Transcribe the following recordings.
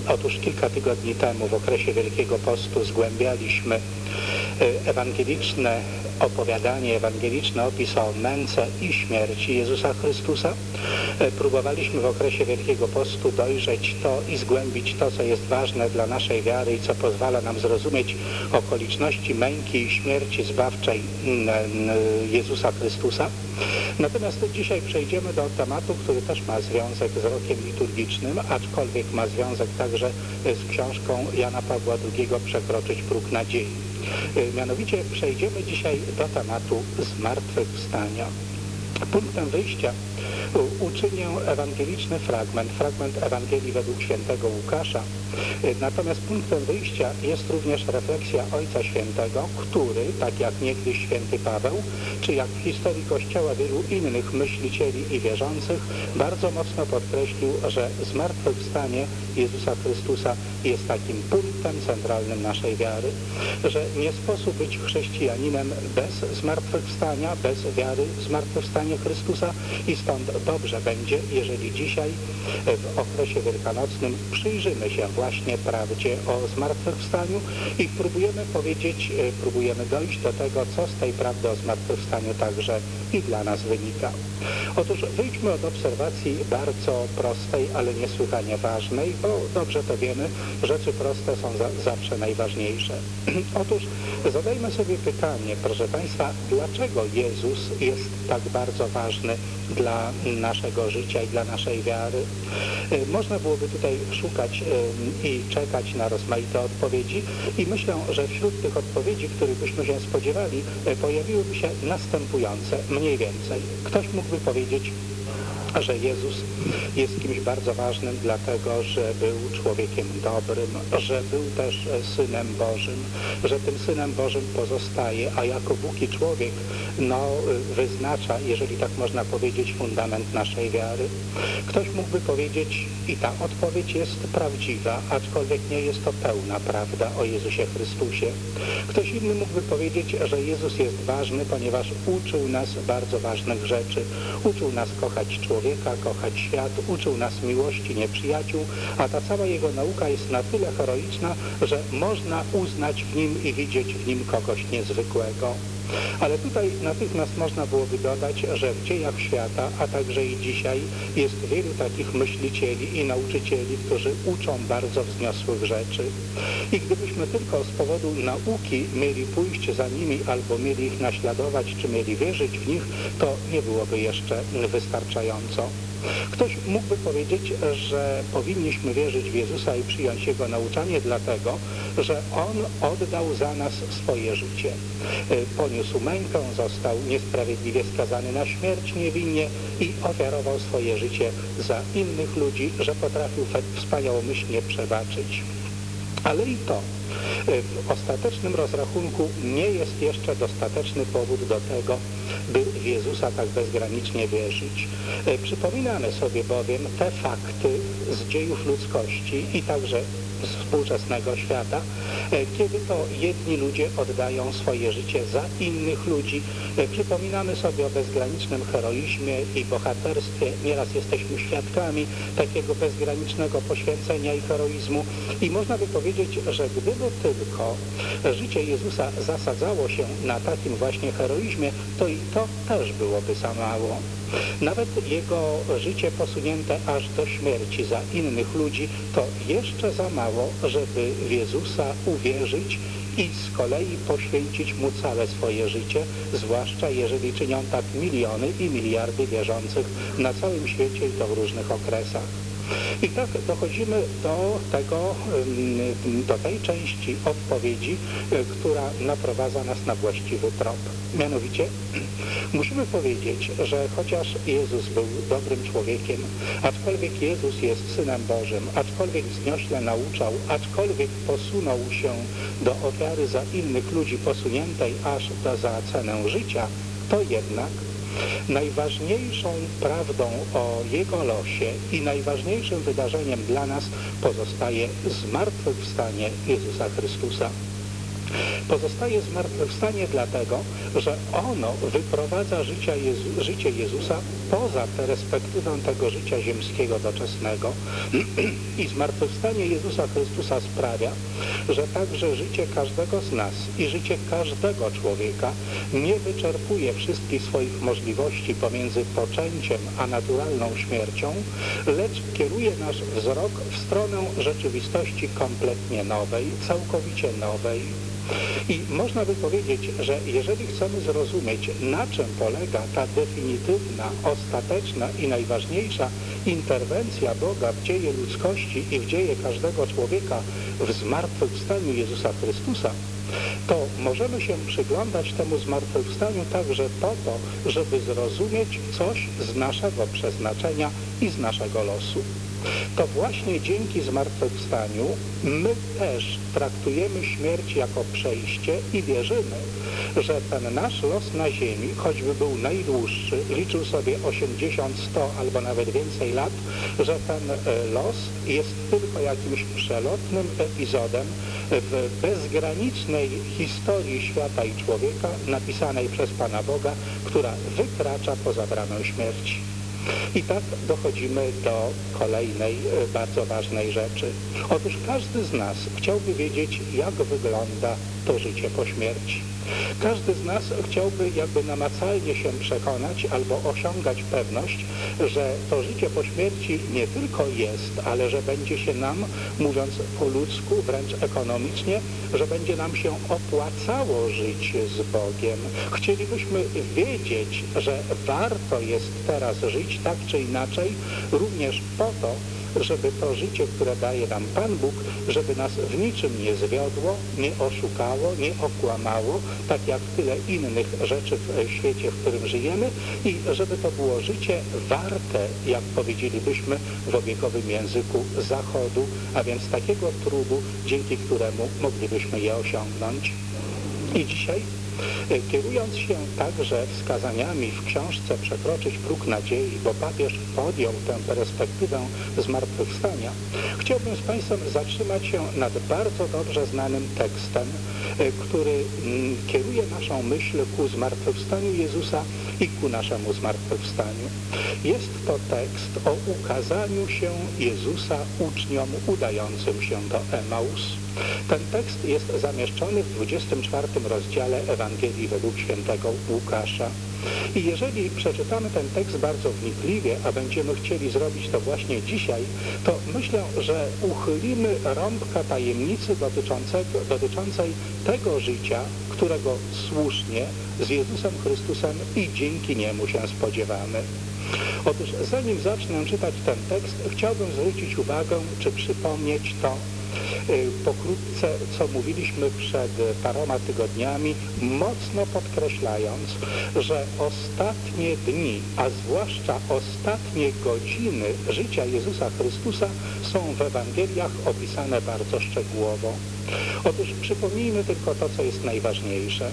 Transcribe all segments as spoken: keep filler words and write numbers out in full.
Otóż kilka tygodni temu w okresie Wielkiego Postu zgłębialiśmy ewangeliczne opowiadanie, ewangeliczny opis o męce i śmierci Jezusa Chrystusa. Próbowaliśmy w okresie Wielkiego Postu dojrzeć to i zgłębić to, co jest ważne dla naszej wiary i co pozwala nam zrozumieć okoliczności męki i śmierci zbawczej Jezusa Chrystusa. Natomiast dzisiaj przejdziemy do tematu, który też ma związek z rokiem liturgicznym, aczkolwiek ma związek także z książką Jana Pawła drugiego Przekroczyć próg nadziei. Mianowicie przejdziemy dzisiaj do tematu zmartwychwstania. Punktem wyjścia uczynię ewangeliczny fragment, fragment Ewangelii według świętego Łukasza. Natomiast punktem wyjścia jest również refleksja Ojca Świętego, który, tak jak niegdyś święty Paweł, czy jak w historii Kościoła wielu innych myślicieli i wierzących, bardzo mocno podkreślił, że zmartwychwstanie Jezusa Chrystusa jest takim punktem centralnym naszej wiary, że nie sposób być chrześcijaninem bez zmartwychwstania, bez wiary w zmartwychwstanie Chrystusa i stąd dobrze będzie, jeżeli dzisiaj w okresie wielkanocnym przyjrzymy się właśnie prawdzie o zmartwychwstaniu i próbujemy powiedzieć, próbujemy dojść do tego, co z tej prawdy o zmartwychwstaniu także i dla nas wynika. Otóż wyjdźmy od obserwacji bardzo prostej, ale niesłychanie ważnej, bo dobrze to wiemy, rzeczy proste są za, zawsze najważniejsze. Otóż zadajmy sobie pytanie, proszę Państwa, dlaczego Jezus jest tak bardzo ważny dla naszego życia i dla naszej wiary? Można byłoby tutaj szukać i czekać na rozmaite odpowiedzi i myślę, że wśród tych odpowiedzi, których byśmy się spodziewali, pojawiłyby się następujące, mniej więcej. Ktoś mógłby powiedzieć, że Jezus jest kimś bardzo ważnym, dlatego że był człowiekiem dobrym, że był też Synem Bożym, że tym Synem Bożym pozostaje, a jako Bóg i człowiek no, wyznacza, jeżeli tak można powiedzieć, fundament naszej wiary. Ktoś mógłby powiedzieć, i ta odpowiedź jest prawdziwa, aczkolwiek nie jest to pełna prawda o Jezusie Chrystusie. Ktoś inny mógłby powiedzieć, że Jezus jest ważny, ponieważ uczył nas bardzo ważnych rzeczy. Uczył nas kochać człowieka, człowieka, kochać świat, uczył nas miłości nieprzyjaciół, a ta cała jego nauka jest na tyle heroiczna, że można uznać w nim i widzieć w nim kogoś niezwykłego. Ale tutaj natychmiast można byłoby dodać, że w dziejach świata, a także i dzisiaj jest wielu takich myślicieli i nauczycieli, którzy uczą bardzo wzniosłych rzeczy. I gdybyśmy tylko z powodu nauki mieli pójść za nimi albo mieli ich naśladować, czy mieli wierzyć w nich, to nie byłoby jeszcze wystarczająco. Ktoś mógłby powiedzieć, że powinniśmy wierzyć w Jezusa i przyjąć Jego nauczanie dlatego, że On oddał za nas swoje życie. Poniósł mękę, został niesprawiedliwie skazany na śmierć niewinnie i ofiarował swoje życie za innych ludzi, że potrafił wspaniałomyślnie przebaczyć. Ale i to w ostatecznym rozrachunku nie jest jeszcze dostateczny powód do tego, by w Jezusa tak bezgranicznie wierzyć. Przypominamy sobie bowiem te fakty z dziejów ludzkości i także z współczesnego świata, kiedy to jedni ludzie oddają swoje życie za innych ludzi. Przypominamy sobie o bezgranicznym heroizmie i bohaterstwie. Nieraz jesteśmy świadkami takiego bezgranicznego poświęcenia i heroizmu i można by powiedzieć, że gdyby tylko życie Jezusa zasadzało się na takim właśnie heroizmie, to i to też byłoby za mało. Nawet Jego życie posunięte aż do śmierci za innych ludzi to jeszcze za mało, żeby w Jezusa uwierzyć i z kolei poświęcić Mu całe swoje życie, zwłaszcza jeżeli czynią tak miliony i miliardy wierzących na całym świecie i to w różnych okresach. I tak dochodzimy do tego, do tej części odpowiedzi, która naprowadza nas na właściwy trop. Mianowicie musimy powiedzieć, że chociaż Jezus był dobrym człowiekiem, aczkolwiek Jezus jest Synem Bożym, aczkolwiek wzniośle nauczał, aczkolwiek posunął się do ofiary za innych ludzi posuniętej aż do za cenę życia, to jednak najważniejszą prawdą o Jego losie i najważniejszym wydarzeniem dla nas pozostaje zmartwychwstanie Jezusa Chrystusa. Pozostaje zmartwychwstanie dlatego, że ono wyprowadza życie, Jezu, życie Jezusa poza perspektywę tego życia ziemskiego doczesnego i zmartwychwstanie Jezusa Chrystusa sprawia, że także życie każdego z nas i życie każdego człowieka nie wyczerpuje wszystkich swoich możliwości pomiędzy poczęciem a naturalną śmiercią, lecz kieruje nasz wzrok w stronę rzeczywistości kompletnie nowej, całkowicie nowej. I można by powiedzieć, że jeżeli chcemy zrozumieć, na czym polega ta definitywna, ostateczna i najważniejsza interwencja Boga w dzieje ludzkości i w dzieje każdego człowieka w zmartwychwstaniu Jezusa Chrystusa, to możemy się przyglądać temu zmartwychwstaniu także po to, żeby zrozumieć coś z naszego przeznaczenia i z naszego losu. To właśnie dzięki zmartwychwstaniu my też traktujemy śmierć jako przejście i wierzymy, że ten nasz los na ziemi, choćby był najdłuższy, liczył sobie osiemdziesiąt, sto albo nawet więcej lat, że ten los jest tylko jakimś przelotnym epizodem w bezgranicznej historii świata i człowieka napisanej przez Pana Boga, która wykracza poza bramę śmierci. I tak dochodzimy do kolejnej bardzo ważnej rzeczy. Otóż każdy z nas chciałby wiedzieć, jak wygląda to życie po śmierci. Każdy z nas chciałby jakby namacalnie się przekonać albo osiągać pewność, że to życie po śmierci nie tylko jest, ale że będzie się nam, mówiąc po ludzku, wręcz ekonomicznie, że będzie nam się opłacało żyć z Bogiem. Chcielibyśmy wiedzieć, że warto jest teraz żyć tak czy inaczej, również po to, żeby to życie, które daje nam Pan Bóg, żeby nas w niczym nie zwiodło, nie oszukało, nie okłamało, tak jak tyle innych rzeczy w świecie, w którym żyjemy, i żeby to było życie warte, jak powiedzielibyśmy w obiegowym języku, zachodu, a więc takiego trudu, dzięki któremu moglibyśmy je osiągnąć. I dzisiaj, kierując się także wskazaniami w książce Przekroczyć próg nadziei, bo papież podjął tę perspektywę zmartwychwstania, chciałbym z Państwem zatrzymać się nad bardzo dobrze znanym tekstem, który kieruje naszą myśl ku zmartwychwstaniu Jezusa i ku naszemu zmartwychwstaniu. Jest to tekst o ukazaniu się Jezusa uczniom udającym się do Emaus. Ten tekst jest zamieszczony w dwudziestym czwartym rozdziale Ewangelii według świętego Łukasza. I jeżeli przeczytamy ten tekst bardzo wnikliwie, a będziemy chcieli zrobić to właśnie dzisiaj, to myślę, że uchylimy rąbka tajemnicy dotyczącego, dotyczącej tego życia, którego słusznie z Jezusem Chrystusem i dzięki Niemu się spodziewamy. Otóż zanim zacznę czytać ten tekst, chciałbym zwrócić uwagę, czy przypomnieć to, pokrótce, co mówiliśmy przed paroma tygodniami, mocno podkreślając, że ostatnie dni, a zwłaszcza ostatnie godziny życia Jezusa Chrystusa są w Ewangeliach opisane bardzo szczegółowo. Otóż przypomnijmy tylko to, co jest najważniejsze.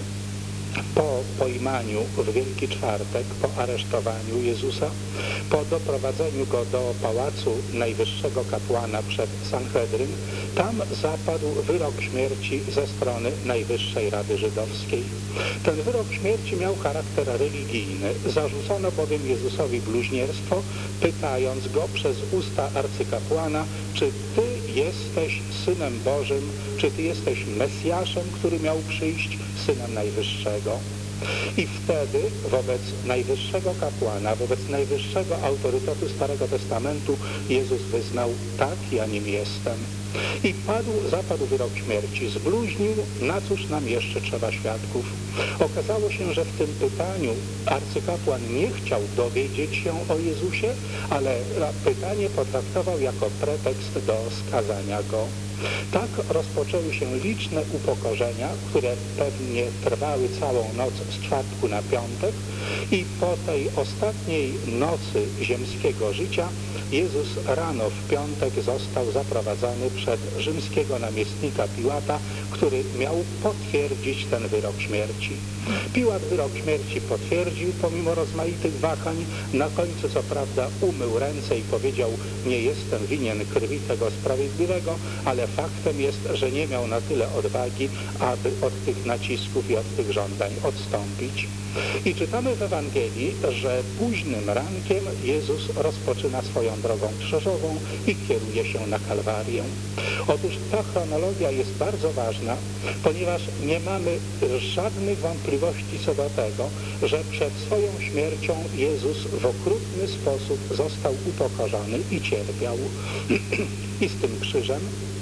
Po pojmaniu w Wielki Czwartek, po aresztowaniu Jezusa, po doprowadzeniu Go do pałacu najwyższego kapłana przed Sanhedryn, tam zapadł wyrok śmierci ze strony Najwyższej Rady Żydowskiej. Ten wyrok śmierci miał charakter religijny. Zarzucono bowiem Jezusowi bluźnierstwo, pytając Go przez usta arcykapłana, czy Ty jesteś Synem Bożym, czy Ty jesteś Mesjaszem, który miał przyjść, Synem Najwyższego. I wtedy wobec najwyższego kapłana, wobec najwyższego autorytetu Starego Testamentu Jezus wyznał: tak, ja nim jestem. I padł, zapadł wyrok śmierci. Zbluźnił, na cóż nam jeszcze trzeba świadków. Okazało się, że w tym pytaniu arcykapłan nie chciał dowiedzieć się o Jezusie, ale pytanie potraktował jako pretekst do skazania Go. Tak rozpoczęły się liczne upokorzenia, które pewnie trwały całą noc z czwartku na piątek i po tej ostatniej nocy ziemskiego życia Jezus rano w piątek został zaprowadzony przed rzymskiego namiestnika Piłata, który miał potwierdzić ten wyrok śmierci. Piłat wyrok śmierci potwierdził pomimo rozmaitych wahań. Na końcu co prawda umył ręce i powiedział: nie jestem winien krwi tego sprawiedliwego, ale faktem jest, że nie miał na tyle odwagi, aby od tych nacisków i od tych żądań odstąpić. I czytamy w Ewangelii, że późnym rankiem Jezus rozpoczyna swoją drogą krzyżową i kieruje się na Kalwarię. Otóż ta chronologia jest bardzo ważna, ponieważ nie mamy żadnych wątpliwości co do tego, że przed swoją śmiercią Jezus w okrutny sposób został upokorzony i cierpiał. I z tym krzyżem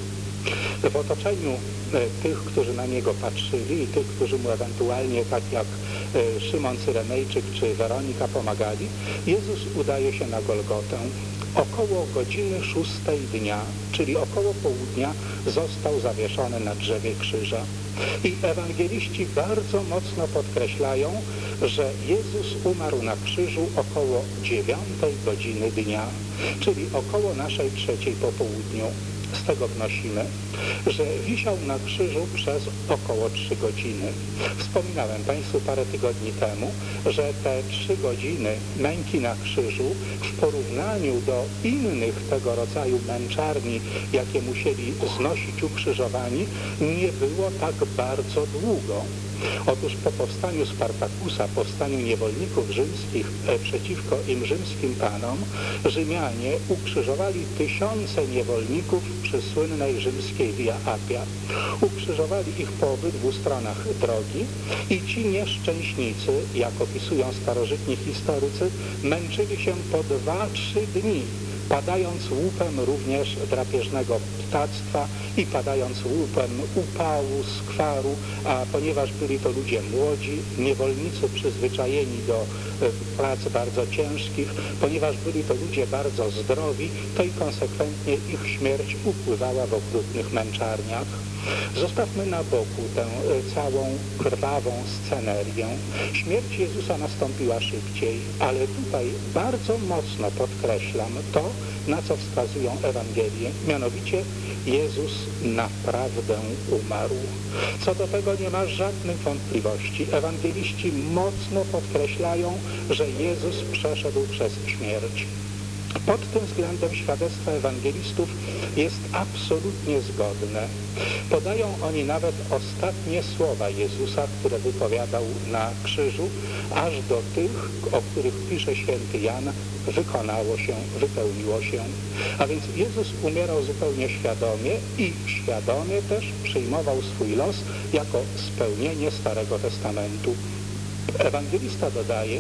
w otoczeniu tych, którzy na niego patrzyli i tych, którzy mu ewentualnie, tak jak Szymon Cyrenejczyk czy Weronika, pomagali, Jezus udaje się na Golgotę. Około godziny szóstej dnia, czyli około południa, został zawieszony na drzewie krzyża. I ewangeliści bardzo mocno podkreślają, że Jezus umarł na krzyżu około dziewiątej godziny dnia, czyli około naszej trzeciej po południu. Z tego wnosimy, że wisiał na krzyżu przez około trzy godziny. Wspominałem Państwu parę tygodni temu, że te trzy godziny męki na krzyżu w porównaniu do innych tego rodzaju męczarni, jakie musieli znosić ukrzyżowani, nie było tak bardzo długo. Otóż po powstaniu Spartakusa, powstaniu niewolników rzymskich przeciwko im rzymskim panom, Rzymianie ukrzyżowali tysiące niewolników przy słynnej rzymskiej Via Appia. Ukrzyżowali ich po obydwu stronach drogi i ci nieszczęśnicy, jak opisują starożytni historycy, męczyli się po dwa, trzy dni, padając łupem również drapieżnego ptactwa i padając łupem upału, skwaru, a ponieważ byli to ludzie młodzi, niewolnicy przyzwyczajeni do prac bardzo ciężkich, ponieważ byli to ludzie bardzo zdrowi, to i konsekwentnie ich śmierć upływała w okrutnych męczarniach. Zostawmy na boku tę całą krwawą scenerię. Śmierć Jezusa nastąpiła szybciej, ale tutaj bardzo mocno podkreślam to, na co wskazują Ewangelie, mianowicie Jezus naprawdę umarł. Co do tego nie ma żadnych wątpliwości. Ewangeliści mocno podkreślają, że Jezus przeszedł przez śmierć. Pod tym względem świadectwo ewangelistów jest absolutnie zgodne. Podają oni nawet ostatnie słowa Jezusa, które wypowiadał na krzyżu, aż do tych, o których pisze święty Jan: wykonało się, wypełniło się. A więc Jezus umierał zupełnie świadomie i świadomie też przyjmował swój los jako spełnienie Starego Testamentu. Ewangelista dodaje,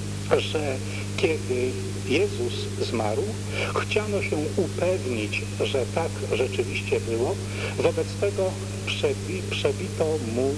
że kiedy Jezus zmarł, chciano się upewnić, że tak rzeczywiście było, wobec tego przebi przebito mu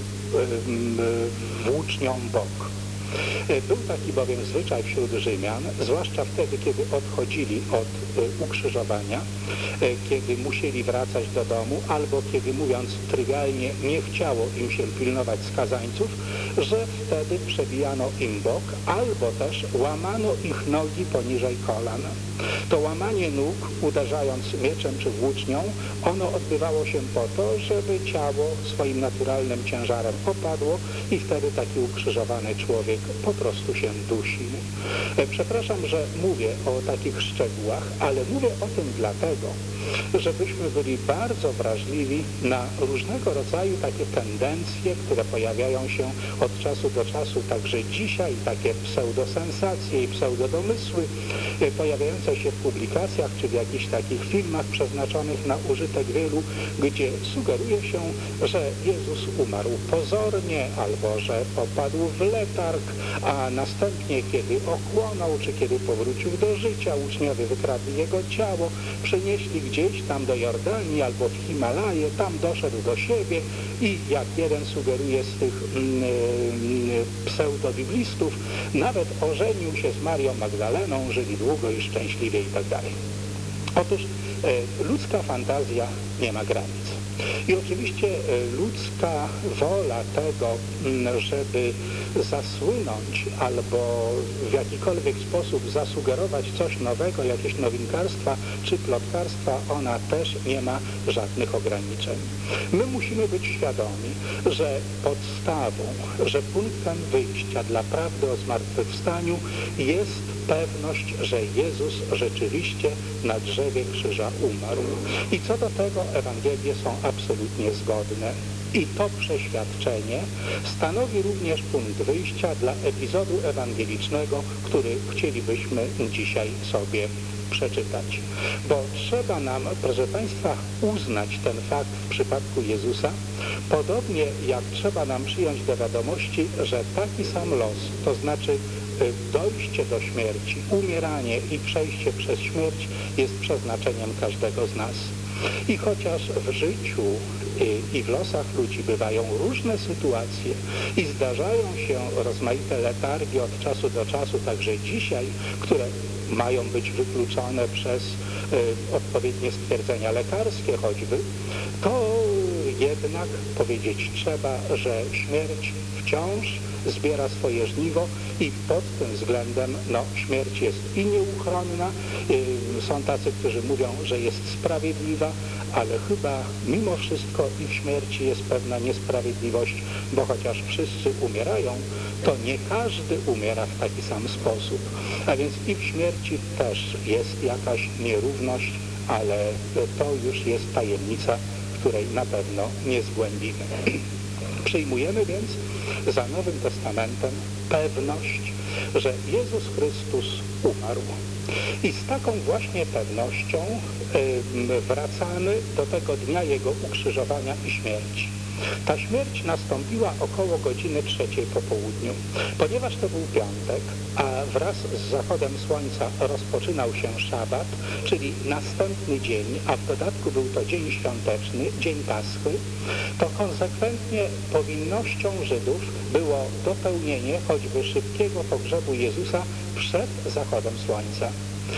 włócznią bok. Był taki bowiem zwyczaj wśród Rzymian, zwłaszcza wtedy, kiedy odchodzili od ukrzyżowania, kiedy musieli wracać do domu, albo kiedy, mówiąc trywialnie, nie chciało im się pilnować skazańców, że wtedy przebijano im bok, albo też łamano ich nogi poniżej kolan. To łamanie nóg, uderzając mieczem czy włócznią, ono odbywało się po to, żeby ciało swoim naturalnym ciężarem opadło i wtedy taki ukrzyżowany człowiek po prostu się dusił. Przepraszam, że mówię o takich szczegółach, ale mówię o tym dlatego, żebyśmy byli bardzo wrażliwi na różnego rodzaju takie tendencje, które pojawiają się od czasu do czasu, także dzisiaj, takie pseudosensacje i pseudodomysły pojawiające się w publikacjach czy w jakichś takich filmach przeznaczonych na użytek wielu, gdzie sugeruje się, że Jezus umarł pozornie albo że popadł w letarg, a następnie kiedy ochłonął czy kiedy powrócił do życia, uczniowie wykradli jego ciało, przynieśli gdzieś tam do Jordanii albo w Himalaje, tam doszedł do siebie i jak jeden sugeruje z tych mm, pseudobiblistów, nawet ożenił się z Marią Magdaleną, żyli długo i szczęśliwie i tak dalej. Otóż Ludzka fantazja nie ma granic. I oczywiście ludzka wola tego, żeby zasłynąć albo w jakikolwiek sposób zasugerować coś nowego, jakieś nowinkarstwa czy plotkarstwa, ona też nie ma żadnych ograniczeń. My musimy być świadomi, że podstawą, że punktem wyjścia dla prawdy o zmartwychwstaniu jest pewność, że Jezus rzeczywiście na drzewie krzyża umarł. I co do tego Ewangelie są absolutnie zgodne. I to przeświadczenie stanowi również punkt wyjścia dla epizodu ewangelicznego, który chcielibyśmy dzisiaj sobie przeczytać. Bo trzeba nam, proszę Państwa, uznać ten fakt w przypadku Jezusa, podobnie jak trzeba nam przyjąć do wiadomości, że taki sam los, to znaczy dojście do śmierci, umieranie i przejście przez śmierć jest przeznaczeniem każdego z nas. I chociaż w życiu i w losach ludzi bywają różne sytuacje i zdarzają się rozmaite letargie od czasu do czasu, także dzisiaj, które mają być wykluczone przez y, odpowiednie stwierdzenia lekarskie choćby, to jednak powiedzieć trzeba, że śmierć wciąż zbiera swoje żniwo i pod tym względem no, śmierć jest i nieuchronna. Y, są tacy, którzy mówią, że jest sprawiedliwa, ale chyba mimo wszystko i w śmierci jest pewna niesprawiedliwość, bo chociaż wszyscy umierają, to nie każdy umiera w taki sam sposób. A więc i w śmierci też jest jakaś nierówność, ale to już jest tajemnica, której na pewno nie zgłębimy. Przyjmujemy więc za Nowym Testamentem pewność, że Jezus Chrystus umarł. I z taką właśnie pewnością y, wracamy do tego dnia Jego ukrzyżowania i śmierci. Ta śmierć nastąpiła około godziny trzeciej po południu. Ponieważ to był piątek, a wraz z zachodem słońca rozpoczynał się szabat, czyli następny dzień, a w dodatku był to dzień świąteczny, dzień Paschy, to konsekwentnie powinnością Żydów było dopełnienie choćby szybkiego pogrzebu Jezusa przed zachodem słońca.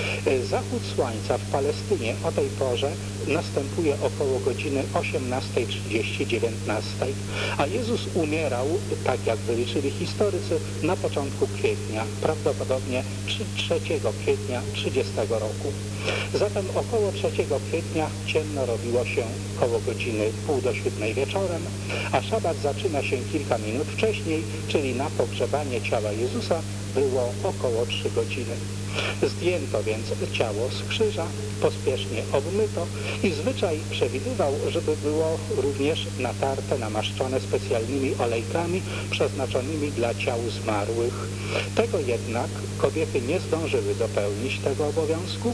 Zachód słońca w Palestynie o tej porze następuje około godziny osiemnastej trzydzieści, dziewiętnastej, a Jezus umierał, tak jak wyliczyli historycy, na początku kwietnia, prawdopodobnie trzeciego kwietnia trzydziestego roku. Zatem około trzeciego kwietnia ciemno robiło się około godziny pół do siódmej wieczorem, a szabat zaczyna się kilka minut wcześniej, czyli na pogrzebanie ciała Jezusa było około trzy godziny. Zdjęto więc ciało z krzyża, pospiesznie obmyto i zwyczaj przewidywał, żeby było również natarte, namaszczone specjalnymi olejkami przeznaczonymi dla ciał zmarłych. Tego jednak kobiety nie zdążyły dopełnić tego obowiązku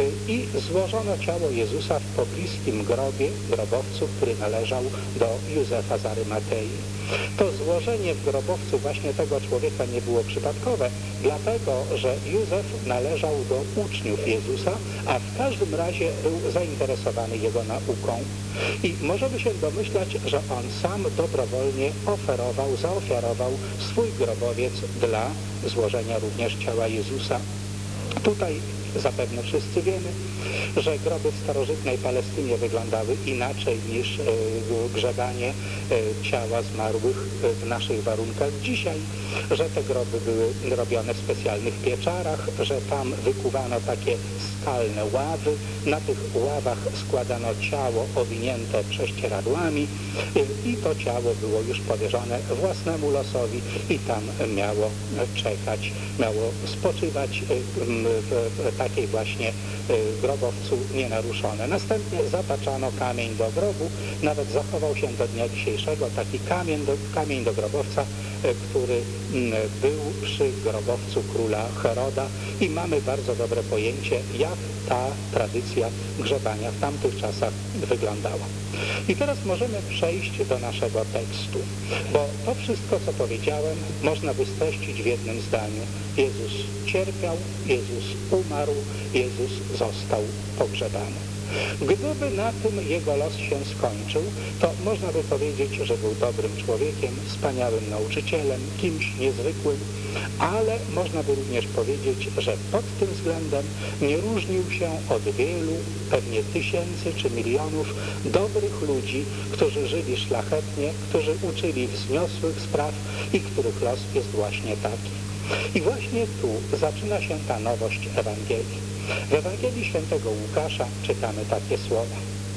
i złożono ciało Jezusa w pobliskim grobie, grobowcu, który należał do Józefa z Arymatei. To złożenie w grobowcu właśnie tego człowieka nie było przypadkowe, dlatego że Józef należał do uczniów Jezusa, a w każdym razie był zainteresowany jego nauką. I możemy się domyślać, że on sam dobrowolnie oferował, zaofiarował swój grobowiec dla złożenia również ciała Jezusa. Tutaj zapewne wszyscy wiemy, że groby w starożytnej Palestynie wyglądały inaczej niż y, grzebanie y, ciała zmarłych w naszych warunkach dzisiaj, że te groby były robione w specjalnych pieczarach, że tam wykuwano takie skalne ławy, na tych ławach składano ciało owinięte prześcieradłami y, i to ciało było już powierzone własnemu losowi i tam miało czekać, miało spoczywać y, w, w takiej właśnie y, grobowcu nienaruszone. Następnie zataczano kamień do grobu, nawet zachował się do dnia dzisiejszego taki kamień do, kamień do grobowca, który był przy grobowcu króla Heroda i mamy bardzo dobre pojęcie, jak ta tradycja grzebania w tamtych czasach wyglądała. I teraz możemy przejść do naszego tekstu, bo to wszystko, co powiedziałem, można by streścić w jednym zdaniu. Jezus cierpiał, Jezus umarł, Jezus został pogrzebany. Gdyby na tym jego los się skończył, to można by powiedzieć, że był dobrym człowiekiem, wspaniałym nauczycielem, kimś niezwykłym, ale można by również powiedzieć, że pod tym względem nie różnił się od wielu, pewnie tysięcy czy milionów dobrych ludzi, którzy żyli szlachetnie, którzy uczyli wzniosłych spraw i których los jest właśnie taki. I właśnie tu zaczyna się ta nowość Ewangelii. W Ewangelii Świętego Łukasza czytamy takie słowa.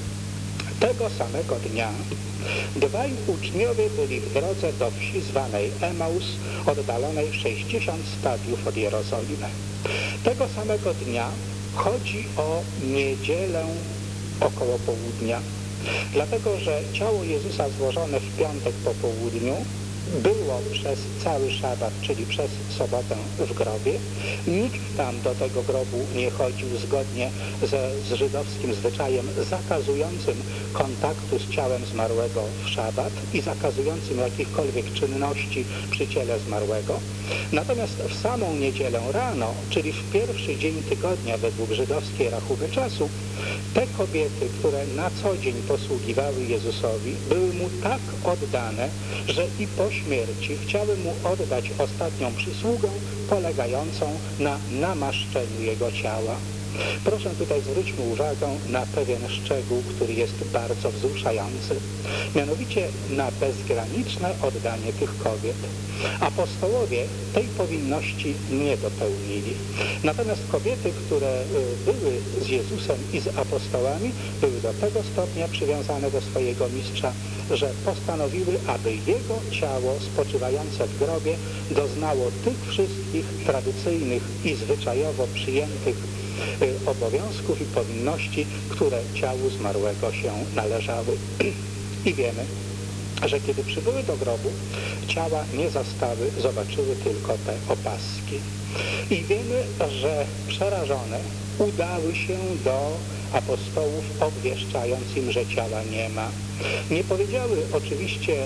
Tego samego dnia dwaj uczniowie byli w drodze do wsi zwanej Emaus, oddalonej sześćdziesiąt stadiów od Jerozolimy. Tego samego dnia chodzi o niedzielę około południa, dlatego że ciało Jezusa złożone w piątek po południu było przez cały szabat, czyli przez sobotę w grobie. Nikt tam do tego grobu nie chodził zgodnie ze, z żydowskim zwyczajem zakazującym kontaktu z ciałem zmarłego w szabat i zakazującym jakichkolwiek czynności przy ciele zmarłego. Natomiast w samą niedzielę rano, czyli w pierwszy dzień tygodnia według żydowskiej rachuby czasu, te kobiety, które na co dzień posługiwały Jezusowi, były Mu tak oddane, że i po śmierci chciały Mu oddać ostatnią przysługę polegającą na namaszczeniu Jego ciała. Proszę tutaj zwróćmy uwagę na pewien szczegół, który jest bardzo wzruszający, mianowicie na bezgraniczne oddanie tych kobiet. Apostołowie tej powinności nie dopełnili. Natomiast kobiety, które były z Jezusem i z apostołami, były do tego stopnia przywiązane do swojego mistrza, że postanowiły, aby Jego ciało spoczywające w grobie doznało tych wszystkich tradycyjnych i zwyczajowo przyjętych obowiązków i powinności, które ciału zmarłego się należały. I wiemy, że kiedy przybyły do grobu, ciała nie zastały, zobaczyły tylko te opaski. I wiemy, że przerażone udały się do apostołów, obwieszczając im, że ciała nie ma. Nie powiedziały oczywiście,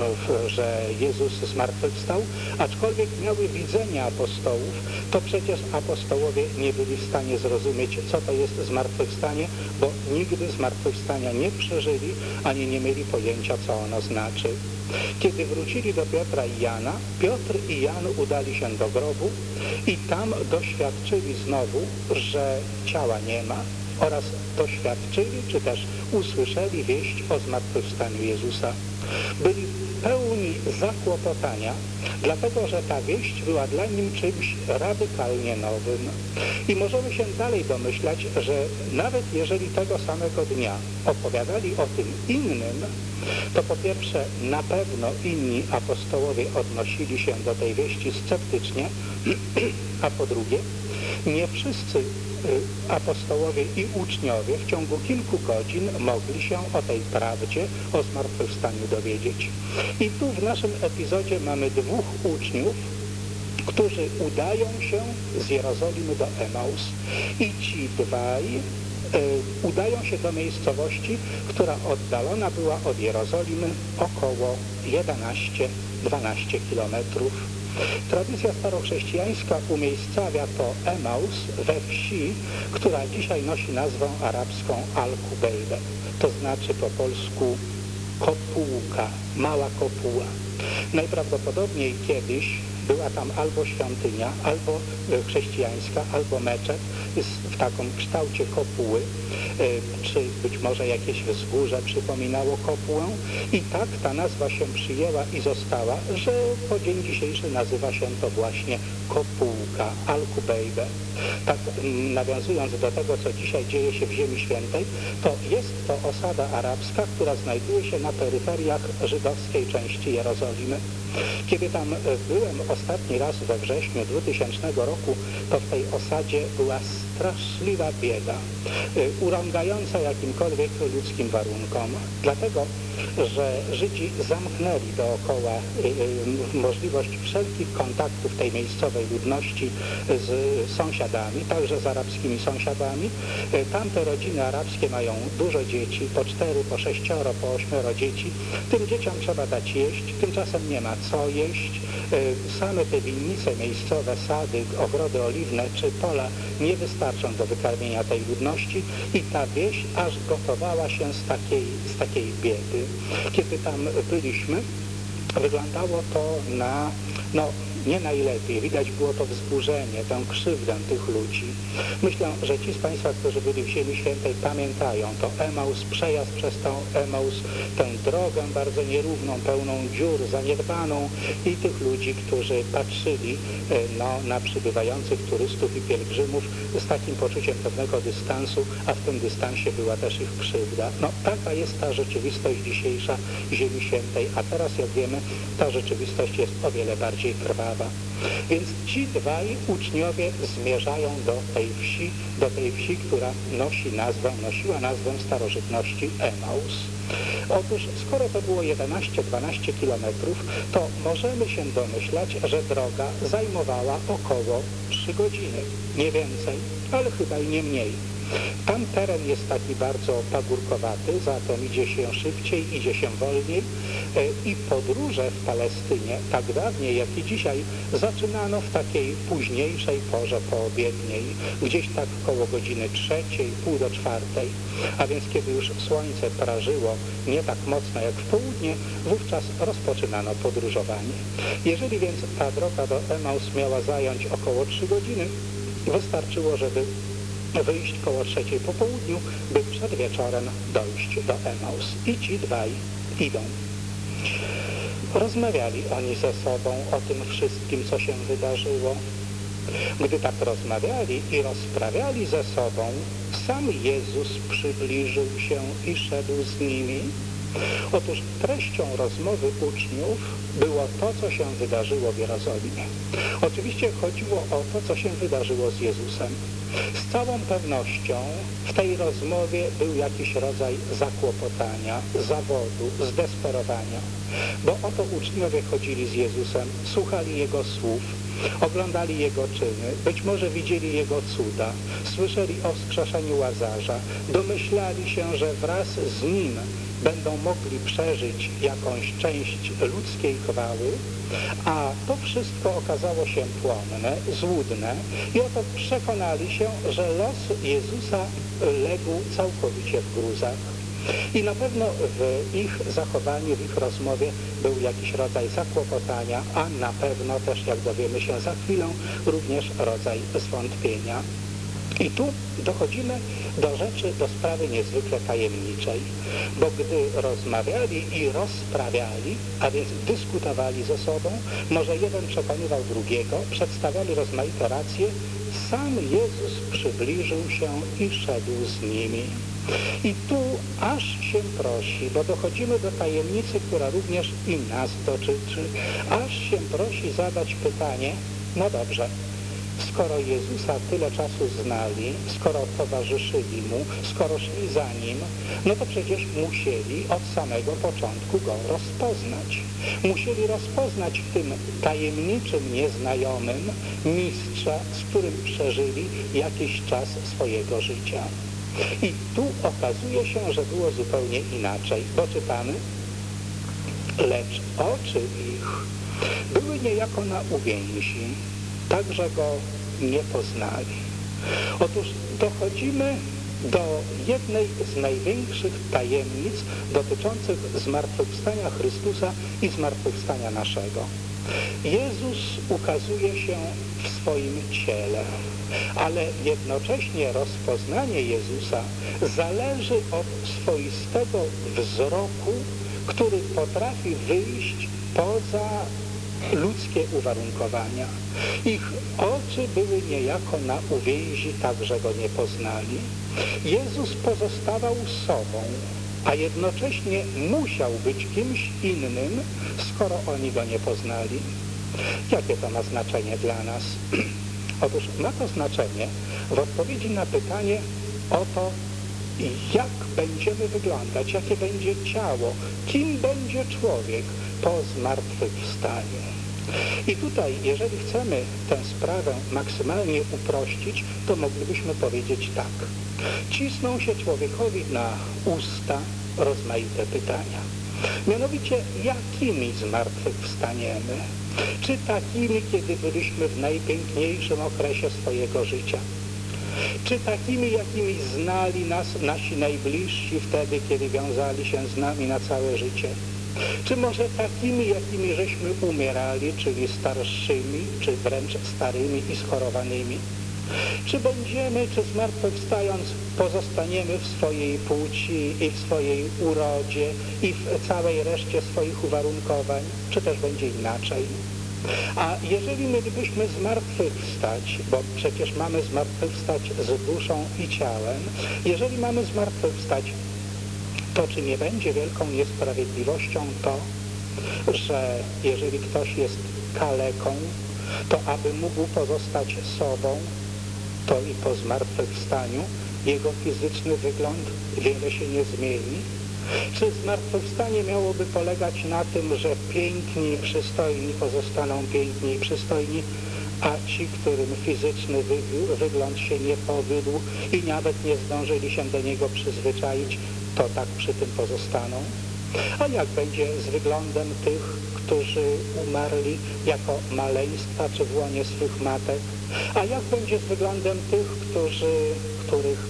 że Jezus zmartwychwstał, aczkolwiek miały widzenia apostołów, to przecież apostołowie nie byli w stanie zrozumieć, co to jest zmartwychwstanie, bo nigdy zmartwychwstania nie przeżyli, ani nie mieli pojęcia, co ono znaczy. Kiedy wrócili do Piotra i Jana, Piotr i Jan udali się do grobu i tam doświadczyli znowu, że ciała nie ma, oraz doświadczyli, czy też usłyszeli wieść o zmartwychwstaniu Jezusa. Byli pełni zakłopotania, dlatego że ta wieść była dla nich czymś radykalnie nowym. I możemy się dalej domyślać, że nawet jeżeli tego samego dnia opowiadali o tym innym, to po pierwsze na pewno inni apostołowie odnosili się do tej wieści sceptycznie, a po drugie nie wszyscy apostołowie i uczniowie w ciągu kilku godzin mogli się o tej prawdzie, o zmartwychwstaniu dowiedzieć. I tu w naszym epizodzie mamy dwóch uczniów, którzy udają się z Jerozolimy do Emaus. I ci dwaj y, udają się do miejscowości, która oddalona była od Jerozolimy około jedenaście dwanaście kilometrów. Tradycja starochrześcijańska umiejscawia to Emaus we wsi, która dzisiaj nosi nazwę arabską Al-Kubejbe. To znaczy po polsku kopułka, mała kopuła. Najprawdopodobniej kiedyś była tam albo świątynia, albo chrześcijańska, albo meczet w takim kształcie kopuły, czy być może jakieś wzgórze przypominało kopułę i tak ta nazwa się przyjęła i została, że po dzień dzisiejszy nazywa się to właśnie kopułka, Al-Kubejbe. Tak nawiązując do tego, co dzisiaj dzieje się w Ziemi Świętej, to jest to osada arabska, która znajduje się na peryferiach żydowskiej części Jerozolimy. Kiedy tam byłem ostatni raz we wrześniu dwutysięcznego roku, to w tej osadzie była straszliwa bieda, urągająca jakimkolwiek ludzkim warunkom, dlatego że Żydzi zamknęli dookoła możliwość wszelkich kontaktów tej miejscowej ludności z sąsiadami, także z arabskimi sąsiadami. Tamte rodziny arabskie mają dużo dzieci, po cztery, po sześcioro, po ośmioro dzieci. Tym dzieciom trzeba dać jeść, tymczasem nie ma co jeść. Same te winnice miejscowe, sady, ogrody oliwne czy pola nie wystarczą wystarczą do wykarmienia tej ludności i ta wieś aż gotowała się z takiej, z takiej biedy. Kiedy tam byliśmy, wyglądało to na, no, nie najlepiej. Widać było to wzburzenie, tę krzywdę tych ludzi. Myślę, że ci z Państwa, którzy byli w Ziemi Świętej, pamiętają to Emaus, przejazd przez tą Emaus, tę drogę bardzo nierówną, pełną dziur, zaniedbaną i tych ludzi, którzy patrzyli no, na przybywających turystów i pielgrzymów z takim poczuciem pewnego dystansu, a w tym dystansie była też ich krzywda. No, taka jest ta rzeczywistość dzisiejsza Ziemi Świętej, a teraz, jak wiemy, ta rzeczywistość jest o wiele bardziej krwawa. Więc ci dwaj uczniowie zmierzają do tej wsi, do tej wsi, która nosi nazwę, nosiła nazwę w starożytności Emaus. Otóż, skoro to było jedenaście dwanaście kilometrów, to możemy się domyślać, że droga zajmowała około trzy godziny. Nie więcej, ale chyba i nie mniej. Tam teren jest taki bardzo pagórkowaty, zatem idzie się szybciej, idzie się wolniej i podróże w Palestynie, tak dawniej jak i dzisiaj, zaczynano w takiej późniejszej porze poobiedniej, gdzieś tak koło godziny trzeciej, pół do czwartej, a więc kiedy już słońce prażyło nie tak mocno jak w południe, wówczas rozpoczynano podróżowanie. Jeżeli więc ta droga do Emaus miała zająć około trzy godziny, wystarczyło, żeby wyjść koło trzeciej po południu, by przed wieczorem dojść do Emaus. I ci dwaj idą. Rozmawiali oni ze sobą o tym wszystkim, co się wydarzyło. Gdy tak rozmawiali i rozprawiali ze sobą, sam Jezus przybliżył się i szedł z nimi. Otóż treścią rozmowy uczniów było to, co się wydarzyło w Jerozolimie. Oczywiście chodziło o to, co się wydarzyło z Jezusem. Z całą pewnością w tej rozmowie był jakiś rodzaj zakłopotania, zawodu, zdesperowania, bo oto uczniowie chodzili z Jezusem, słuchali Jego słów, oglądali Jego czyny, być może widzieli Jego cuda, słyszeli o wskrzeszeniu Łazarza, domyślali się, że wraz z Nim będą mogli przeżyć jakąś część ludzkiej chwały, a to wszystko okazało się płonne, złudne i oto przekonali się, że los Jezusa legł całkowicie w gruzach. I na pewno w ich zachowaniu, w ich rozmowie był jakiś rodzaj zakłopotania, a na pewno też, jak dowiemy się za chwilę, również rodzaj zwątpienia. I tu dochodzimy do rzeczy, do sprawy niezwykle tajemniczej, bo gdy rozmawiali i rozprawiali, a więc dyskutowali ze sobą, może jeden przekonywał drugiego, przedstawiali rozmaite racje, sam Jezus przybliżył się i szedł z nimi. I tu aż się prosi, bo dochodzimy do tajemnicy, która również i nas dotyczy, aż się prosi zadać pytanie, no dobrze, skoro Jezusa tyle czasu znali, skoro towarzyszyli Mu, skoro szli za Nim, no to przecież musieli od samego początku Go rozpoznać. Musieli rozpoznać w tym tajemniczym, nieznajomym mistrza, z którym przeżyli jakiś czas swojego życia. I tu okazuje się, że było zupełnie inaczej, bo czytamy, lecz oczy ich były niejako na uwięzi, tak, że Go nie poznali. Otóż dochodzimy do jednej z największych tajemnic dotyczących zmartwychwstania Chrystusa i zmartwychwstania naszego. Jezus ukazuje się w swoim ciele, ale jednocześnie rozpoznanie Jezusa zależy od swoistego wzroku, który potrafi wyjść poza ludzkie uwarunkowania. Ich oczy były niejako na uwięzi, tak że Go nie poznali. Jezus pozostawał sobą, a jednocześnie musiał być kimś innym, skoro oni Go nie poznali. Jakie to ma znaczenie dla nas? Otóż ma to znaczenie w odpowiedzi na pytanie o to, jak będziemy wyglądać, jakie będzie ciało, kim będzie człowiek po zmartwychwstaniu. I tutaj, jeżeli chcemy tę sprawę maksymalnie uprościć, to moglibyśmy powiedzieć tak. Cisną się człowiekowi na usta rozmaite pytania. Mianowicie, jakimi zmartwychwstaniemy? Czy takimi, kiedy byliśmy w najpiękniejszym okresie swojego życia? Czy takimi, jakimi znali nas nasi najbliżsi wtedy, kiedy wiązali się z nami na całe życie? Czy może takimi, jakimi żeśmy umierali, czyli starszymi, czy wręcz starymi i schorowanymi? Czy będziemy, czy zmartwychwstając pozostaniemy w swojej płci i w swojej urodzie i w całej reszcie swoich uwarunkowań, czy też będzie inaczej? A jeżeli mielibyśmy zmartwychwstać, bo przecież mamy zmartwychwstać z duszą i ciałem, jeżeli mamy zmartwychwstać, to czy nie będzie wielką niesprawiedliwością to, że jeżeli ktoś jest kaleką, to aby mógł pozostać sobą, to i po zmartwychwstaniu jego fizyczny wygląd wiele się nie zmieni? Czy zmartwychwstanie miałoby polegać na tym, że piękni i przystojni pozostaną piękni i przystojni, a ci, którym fizyczny wygląd się nie powiódł i nawet nie zdążyli się do niego przyzwyczaić, to tak przy tym pozostaną? A jak będzie z wyglądem tych, którzy umarli jako maleństwa czy w łonie swych matek? A jak będzie z wyglądem tych, którzy, których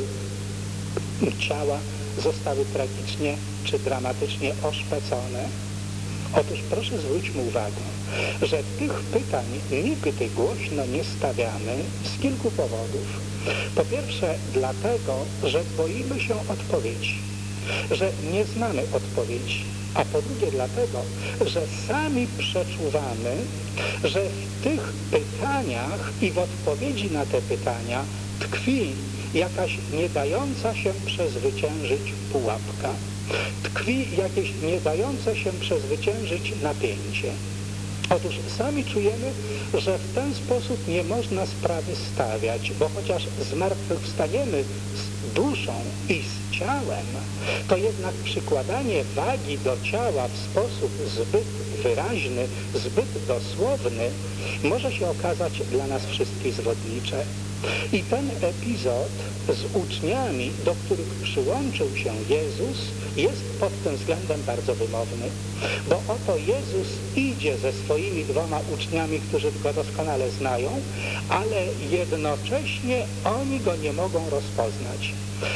e, ciała zostały tragicznie czy dramatycznie oszpecone? Otóż proszę zwróćmy uwagę, że tych pytań nigdy głośno nie stawiamy z kilku powodów. Po pierwsze dlatego, że boimy się odpowiedzi, że nie znamy odpowiedzi, a po drugie dlatego, że sami przeczuwamy, że w tych pytaniach i w odpowiedzi na te pytania tkwi jakaś nie dająca się przezwyciężyć pułapka, tkwi jakieś nie dające się przezwyciężyć napięcie. Otóż sami czujemy, że w ten sposób nie można sprawy stawiać, bo chociaż zmartwychwstaniemy z duszą i z ciałem, to jednak przykładanie wagi do ciała w sposób zbyt wyraźny, zbyt dosłowny może się okazać dla nas wszystkich zwodnicze. I ten epizod z uczniami, do których przyłączył się Jezus, jest pod tym względem bardzo wymowny, bo oto Jezus idzie ze swoimi dwoma uczniami, którzy go doskonale znają, ale jednocześnie oni go nie mogą rozpoznać.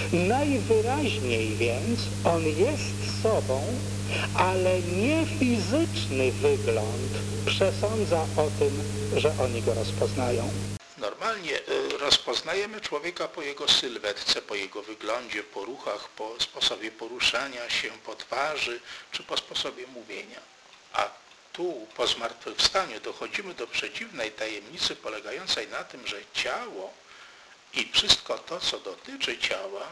Najwyraźniej więc on jest sobą, ale nie fizyczny wygląd przesądza o tym, że oni go rozpoznają. Normalnie rozpoznajemy człowieka po jego sylwetce, po jego wyglądzie, po ruchach, po sposobie poruszania się, po twarzy, czy po sposobie mówienia. A tu po zmartwychwstaniu dochodzimy do przeciwnej tajemnicy polegającej na tym, że ciało i wszystko to, co dotyczy ciała,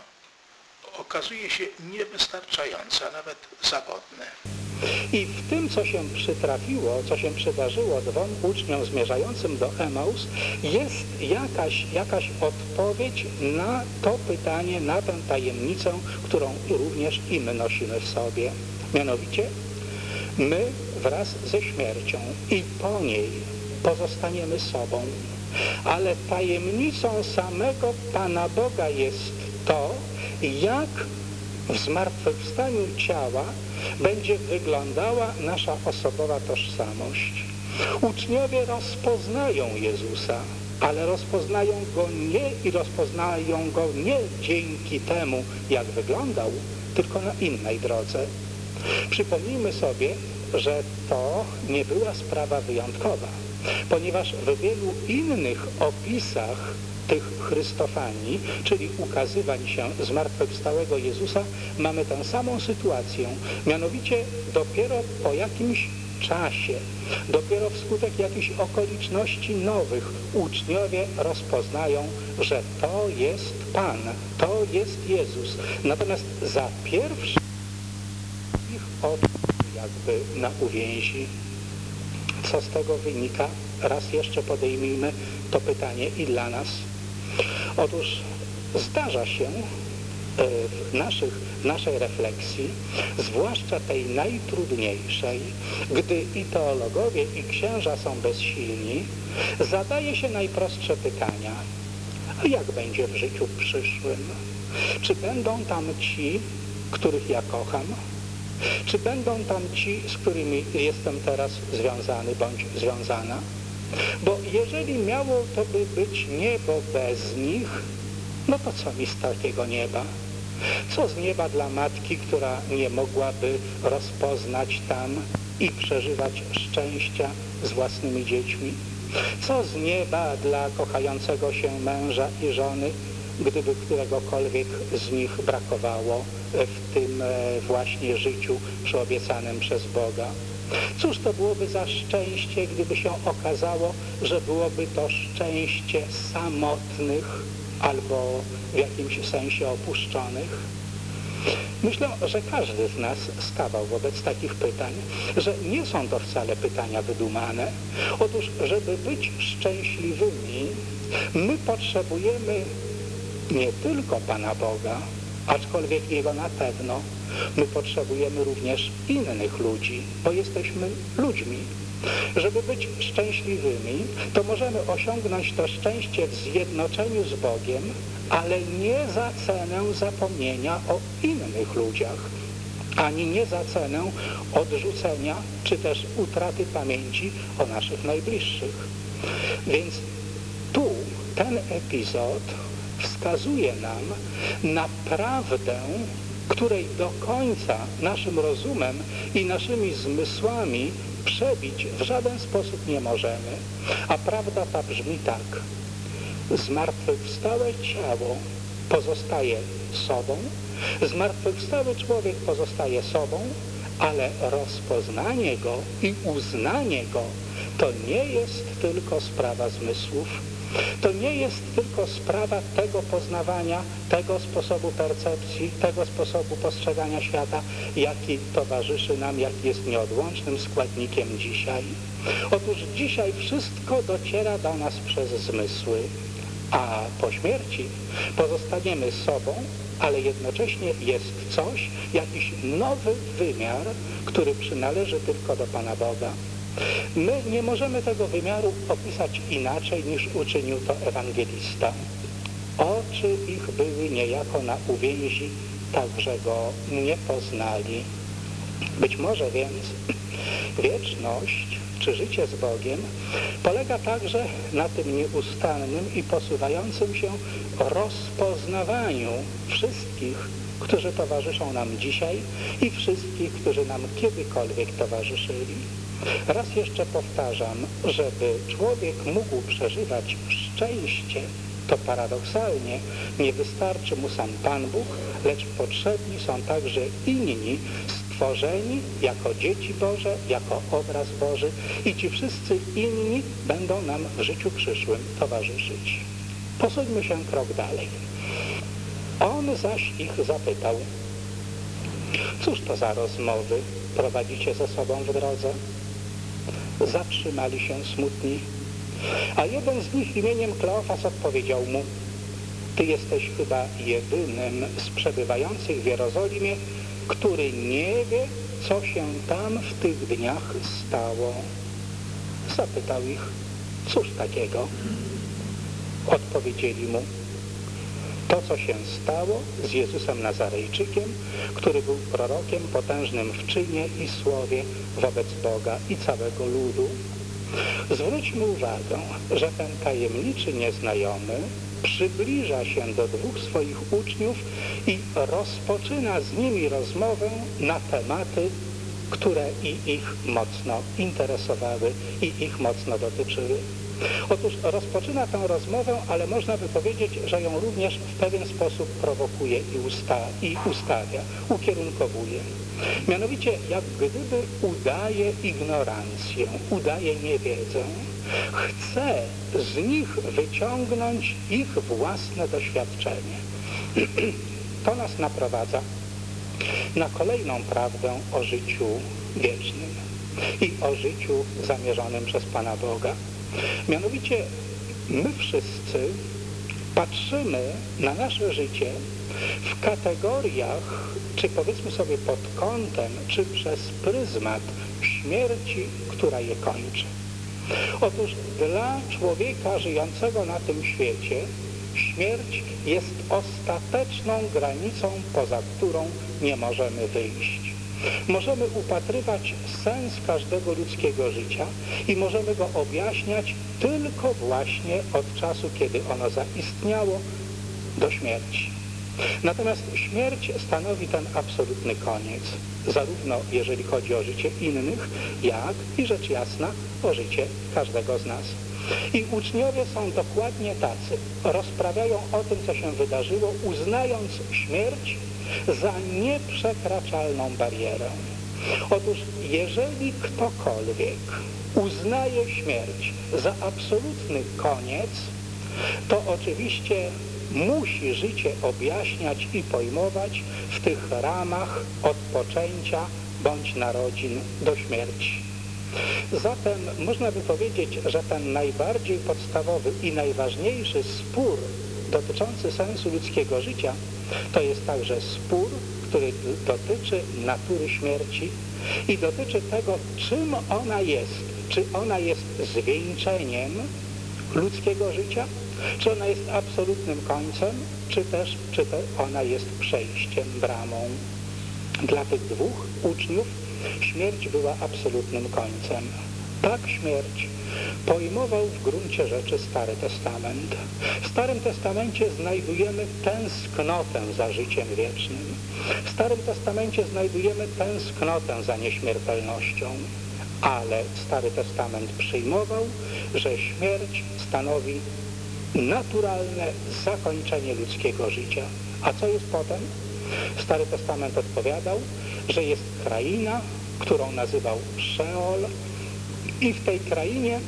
okazuje się niewystarczające, a nawet zawodne. I w tym, co się przytrafiło, co się przydarzyło dwom uczniom zmierzającym do Emaus, jest jakaś, jakaś odpowiedź na to pytanie, na tę tajemnicę, którą również i my nosimy w sobie. Mianowicie, my wraz ze śmiercią i po niej pozostaniemy sobą, ale tajemnicą samego Pana Boga jest to, jak w zmartwychwstaniu ciała będzie wyglądała nasza osobowa tożsamość. Uczniowie rozpoznają Jezusa, ale rozpoznają Go nie i rozpoznają Go nie dzięki temu, jak wyglądał, tylko na innej drodze. Przypomnijmy sobie, że to nie była sprawa wyjątkowa, ponieważ w wielu innych opisach tych Chrystofanii, czyli ukazywań się zmartwychwstałego Jezusa, mamy tę samą sytuację. Mianowicie dopiero po jakimś czasie, dopiero wskutek jakichś okoliczności nowych uczniowie rozpoznają, że to jest Pan, to jest Jezus. Natomiast za pierwszy ich oczu jakby na uwięzi. Co z tego wynika? Raz jeszcze podejmijmy to pytanie i dla nas. Otóż zdarza się w, naszych, w naszej refleksji, zwłaszcza tej najtrudniejszej, gdy i teologowie, i księża są bezsilni, zadaje się najprostsze pytania. A jak będzie w życiu przyszłym? Czy będą tam ci, których ja kocham? Czy będą tam ci, z którymi jestem teraz związany bądź związana? Bo jeżeli miało to by być niebo bez nich, no to co mi z takiego nieba? Co z nieba dla matki, która nie mogłaby rozpoznać tam i przeżywać szczęścia z własnymi dziećmi? Co z nieba dla kochającego się męża i żony, gdyby któregokolwiek z nich brakowało w tym właśnie życiu przyobiecanym przez Boga? Cóż to byłoby za szczęście, gdyby się okazało, że byłoby to szczęście samotnych albo w jakimś sensie opuszczonych? Myślę, że każdy z nas stawał wobec takich pytań, że nie są to wcale pytania wydumane. Otóż, żeby być szczęśliwymi, my potrzebujemy nie tylko Pana Boga, aczkolwiek Jego na pewno. My potrzebujemy również innych ludzi, bo jesteśmy ludźmi. Żeby być szczęśliwymi, to możemy osiągnąć to szczęście w zjednoczeniu z Bogiem, ale nie za cenę zapomnienia o innych ludziach, ani nie za cenę odrzucenia, czy też utraty pamięci o naszych najbliższych. Więc tu ten epizod wskazuje nam na prawdę, której do końca naszym rozumem i naszymi zmysłami przebić w żaden sposób nie możemy. A prawda ta brzmi tak: zmartwychwstałe ciało pozostaje sobą, zmartwychwstały człowiek pozostaje sobą, ale rozpoznanie go i uznanie go to nie jest tylko sprawa zmysłów, to nie jest tylko sprawa tego poznawania, tego sposobu percepcji, tego sposobu postrzegania świata, jaki towarzyszy nam, jaki jest nieodłącznym składnikiem dzisiaj. Otóż dzisiaj wszystko dociera do nas przez zmysły, a po śmierci pozostaniemy sobą, ale jednocześnie jest coś, jakiś nowy wymiar, który przynależy tylko do Pana Boga. My nie możemy tego wymiaru opisać inaczej, niż uczynił to ewangelista. Oczy ich były niejako na uwięzi, także go nie poznali. Być może więc wieczność, czy życie z Bogiem polega także na tym nieustannym i posuwającym się rozpoznawaniu wszystkich, którzy towarzyszą nam dzisiaj i wszystkich, którzy nam kiedykolwiek towarzyszyli. Raz jeszcze powtarzam, żeby człowiek mógł przeżywać szczęście, to paradoksalnie nie wystarczy mu sam Pan Bóg, lecz potrzebni są także inni, stworzeni jako dzieci Boże, jako obraz Boży, i ci wszyscy inni będą nam w życiu przyszłym towarzyszyć. Posuńmy się krok dalej. On zaś ich zapytał: cóż to za rozmowy prowadzicie ze sobą w drodze? Zatrzymali się smutni, a jeden z nich imieniem Kleofas odpowiedział mu: ty jesteś chyba jedynym z przebywających w Jerozolimie, który nie wie, co się tam w tych dniach stało. Zapytał ich: cóż takiego? Odpowiedzieli mu: to, co się stało z Jezusem Nazarejczykiem, który był prorokiem potężnym w czynie i słowie wobec Boga i całego ludu. Zwróćmy uwagę, że ten tajemniczy nieznajomy przybliża się do dwóch swoich uczniów i rozpoczyna z nimi rozmowę na tematy, które i ich mocno interesowały i ich mocno dotyczyły. Otóż rozpoczyna tę rozmowę, ale można by powiedzieć, że ją również w pewien sposób prowokuje i, usta i ustawia, ukierunkowuje. Mianowicie, jak gdyby udaje ignorancję, udaje niewiedzę. Chce z nich wyciągnąć ich własne doświadczenie. To nas naprowadza na kolejną prawdę o życiu wiecznym i o życiu zamierzonym przez Pana Boga. Mianowicie my wszyscy patrzymy na nasze życie w kategoriach, czy powiedzmy sobie pod kątem, czy przez pryzmat śmierci, która je kończy. Otóż dla człowieka żyjącego na tym świecie śmierć jest ostateczną granicą, poza którą nie możemy wyjść. Możemy upatrywać sens każdego ludzkiego życia i możemy go objaśniać tylko właśnie od czasu, kiedy ono zaistniało, do śmierci. Natomiast śmierć stanowi ten absolutny koniec, zarówno jeżeli chodzi o życie innych, jak i rzecz jasna o życie każdego z nas. I uczniowie są dokładnie tacy. Rozprawiają o tym, co się wydarzyło, uznając śmierć za nieprzekraczalną barierę. Otóż jeżeli ktokolwiek uznaje śmierć za absolutny koniec, to oczywiście musi życie objaśniać i pojmować w tych ramach od poczęcia bądź narodzin do śmierci. Zatem można by powiedzieć, że ten najbardziej podstawowy i najważniejszy spór dotyczący sensu ludzkiego życia to jest także spór, który dotyczy natury śmierci i dotyczy tego, czym ona jest. Czy ona jest zwieńczeniem ludzkiego życia, czy ona jest absolutnym końcem, czy też czy te ona jest przejściem, bramą. Dla tych dwóch uczniów śmierć była absolutnym końcem. Tak śmierć pojmował w gruncie rzeczy Stary Testament. W Starym Testamencie znajdujemy tęsknotę za życiem wiecznym. W Starym Testamencie znajdujemy tęsknotę za nieśmiertelnością. Ale Stary Testament przyjmował, że śmierć stanowi naturalne zakończenie ludzkiego życia. A co jest potem? Stary Testament odpowiadał, że jest kraina, którą nazywał Szeol, i w tej krainie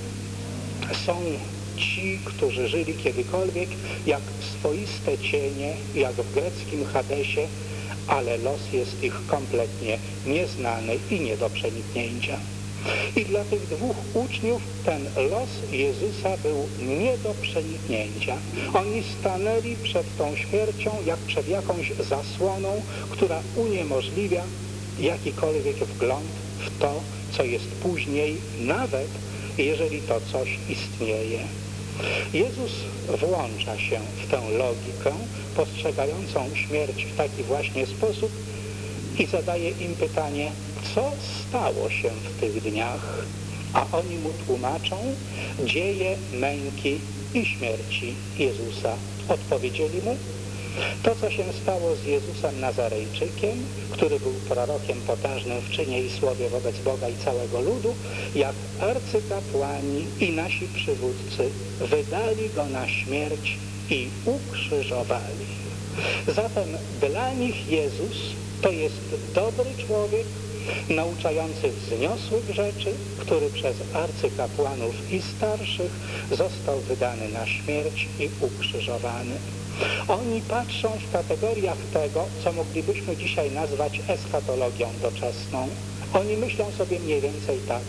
są ci, którzy żyli kiedykolwiek jak swoiste cienie, jak w greckim Hadesie, ale los jest ich kompletnie nieznany i nie do przeniknięcia. I dla tych dwóch uczniów ten los Jezusa był nie do przeniknięcia. Oni stanęli przed tą śmiercią jak przed jakąś zasłoną, która uniemożliwia jakikolwiek wgląd w to, co jest później, nawet jeżeli to coś istnieje. Jezus włącza się w tę logikę postrzegającą śmierć w taki właśnie sposób i zadaje im pytanie, co stało się w tych dniach, a oni mu tłumaczą dzieje męki i śmierci Jezusa. Odpowiedzieli mu, to, co się stało z Jezusem Nazarejczykiem, który był prorokiem poważnym w czynie i słowie wobec Boga i całego ludu, jak arcykapłani i nasi przywódcy wydali go na śmierć i ukrzyżowali. Zatem dla nich Jezus to jest dobry człowiek, nauczający wzniosłych rzeczy, który przez arcykapłanów i starszych został wydany na śmierć i ukrzyżowany. Oni patrzą w kategoriach tego, co moglibyśmy dzisiaj nazwać eschatologią doczesną. Oni myślą sobie mniej więcej tak.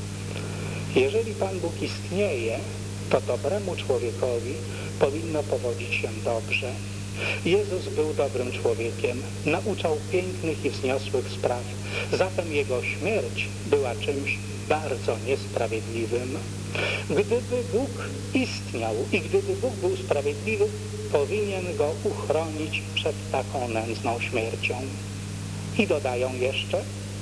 Jeżeli Pan Bóg istnieje, to dobremu człowiekowi powinno powodzić się dobrze. Jezus był dobrym człowiekiem, nauczał pięknych i wzniosłych spraw, zatem Jego śmierć była czymś bardzo niesprawiedliwym. Gdyby Bóg istniał i gdyby Bóg był sprawiedliwy, powinien go uchronić przed taką nędzną śmiercią. I dodają jeszcze,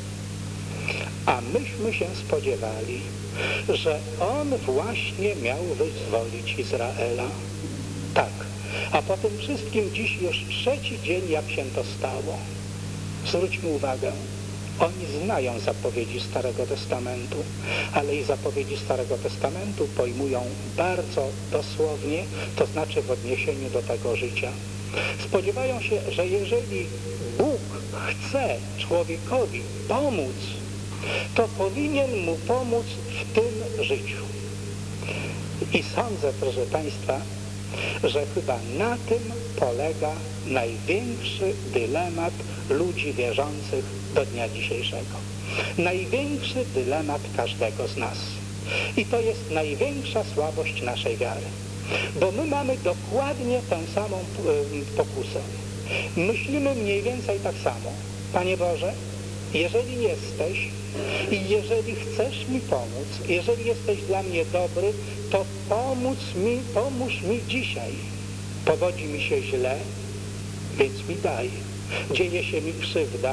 a myśmy się spodziewali, że On właśnie miał wyzwolić Izraela. Tak, a po tym wszystkim dziś już trzeci dzień, jak się to stało. Zwróćmy uwagę, oni znają zapowiedzi Starego Testamentu, ale i zapowiedzi Starego Testamentu pojmują bardzo dosłownie, to znaczy w odniesieniu do tego życia. Spodziewają się, że jeżeli Bóg chce człowiekowi pomóc, to powinien mu pomóc w tym życiu. I sądzę, proszę Państwa, że chyba na tym polega największy dylemat ludzi wierzących do dnia dzisiejszego. Największy dylemat każdego z nas. I to jest największa słabość naszej wiary. Bo my mamy dokładnie tę samą pokusę. Myślimy mniej więcej tak samo. Panie Boże, jeżeli jesteś i jeżeli chcesz mi pomóc, jeżeli jesteś dla mnie dobry, to pomóc mi, pomóż mi dzisiaj. Powodzi mi się źle, więc mi daj. Dzieje się mi krzywda,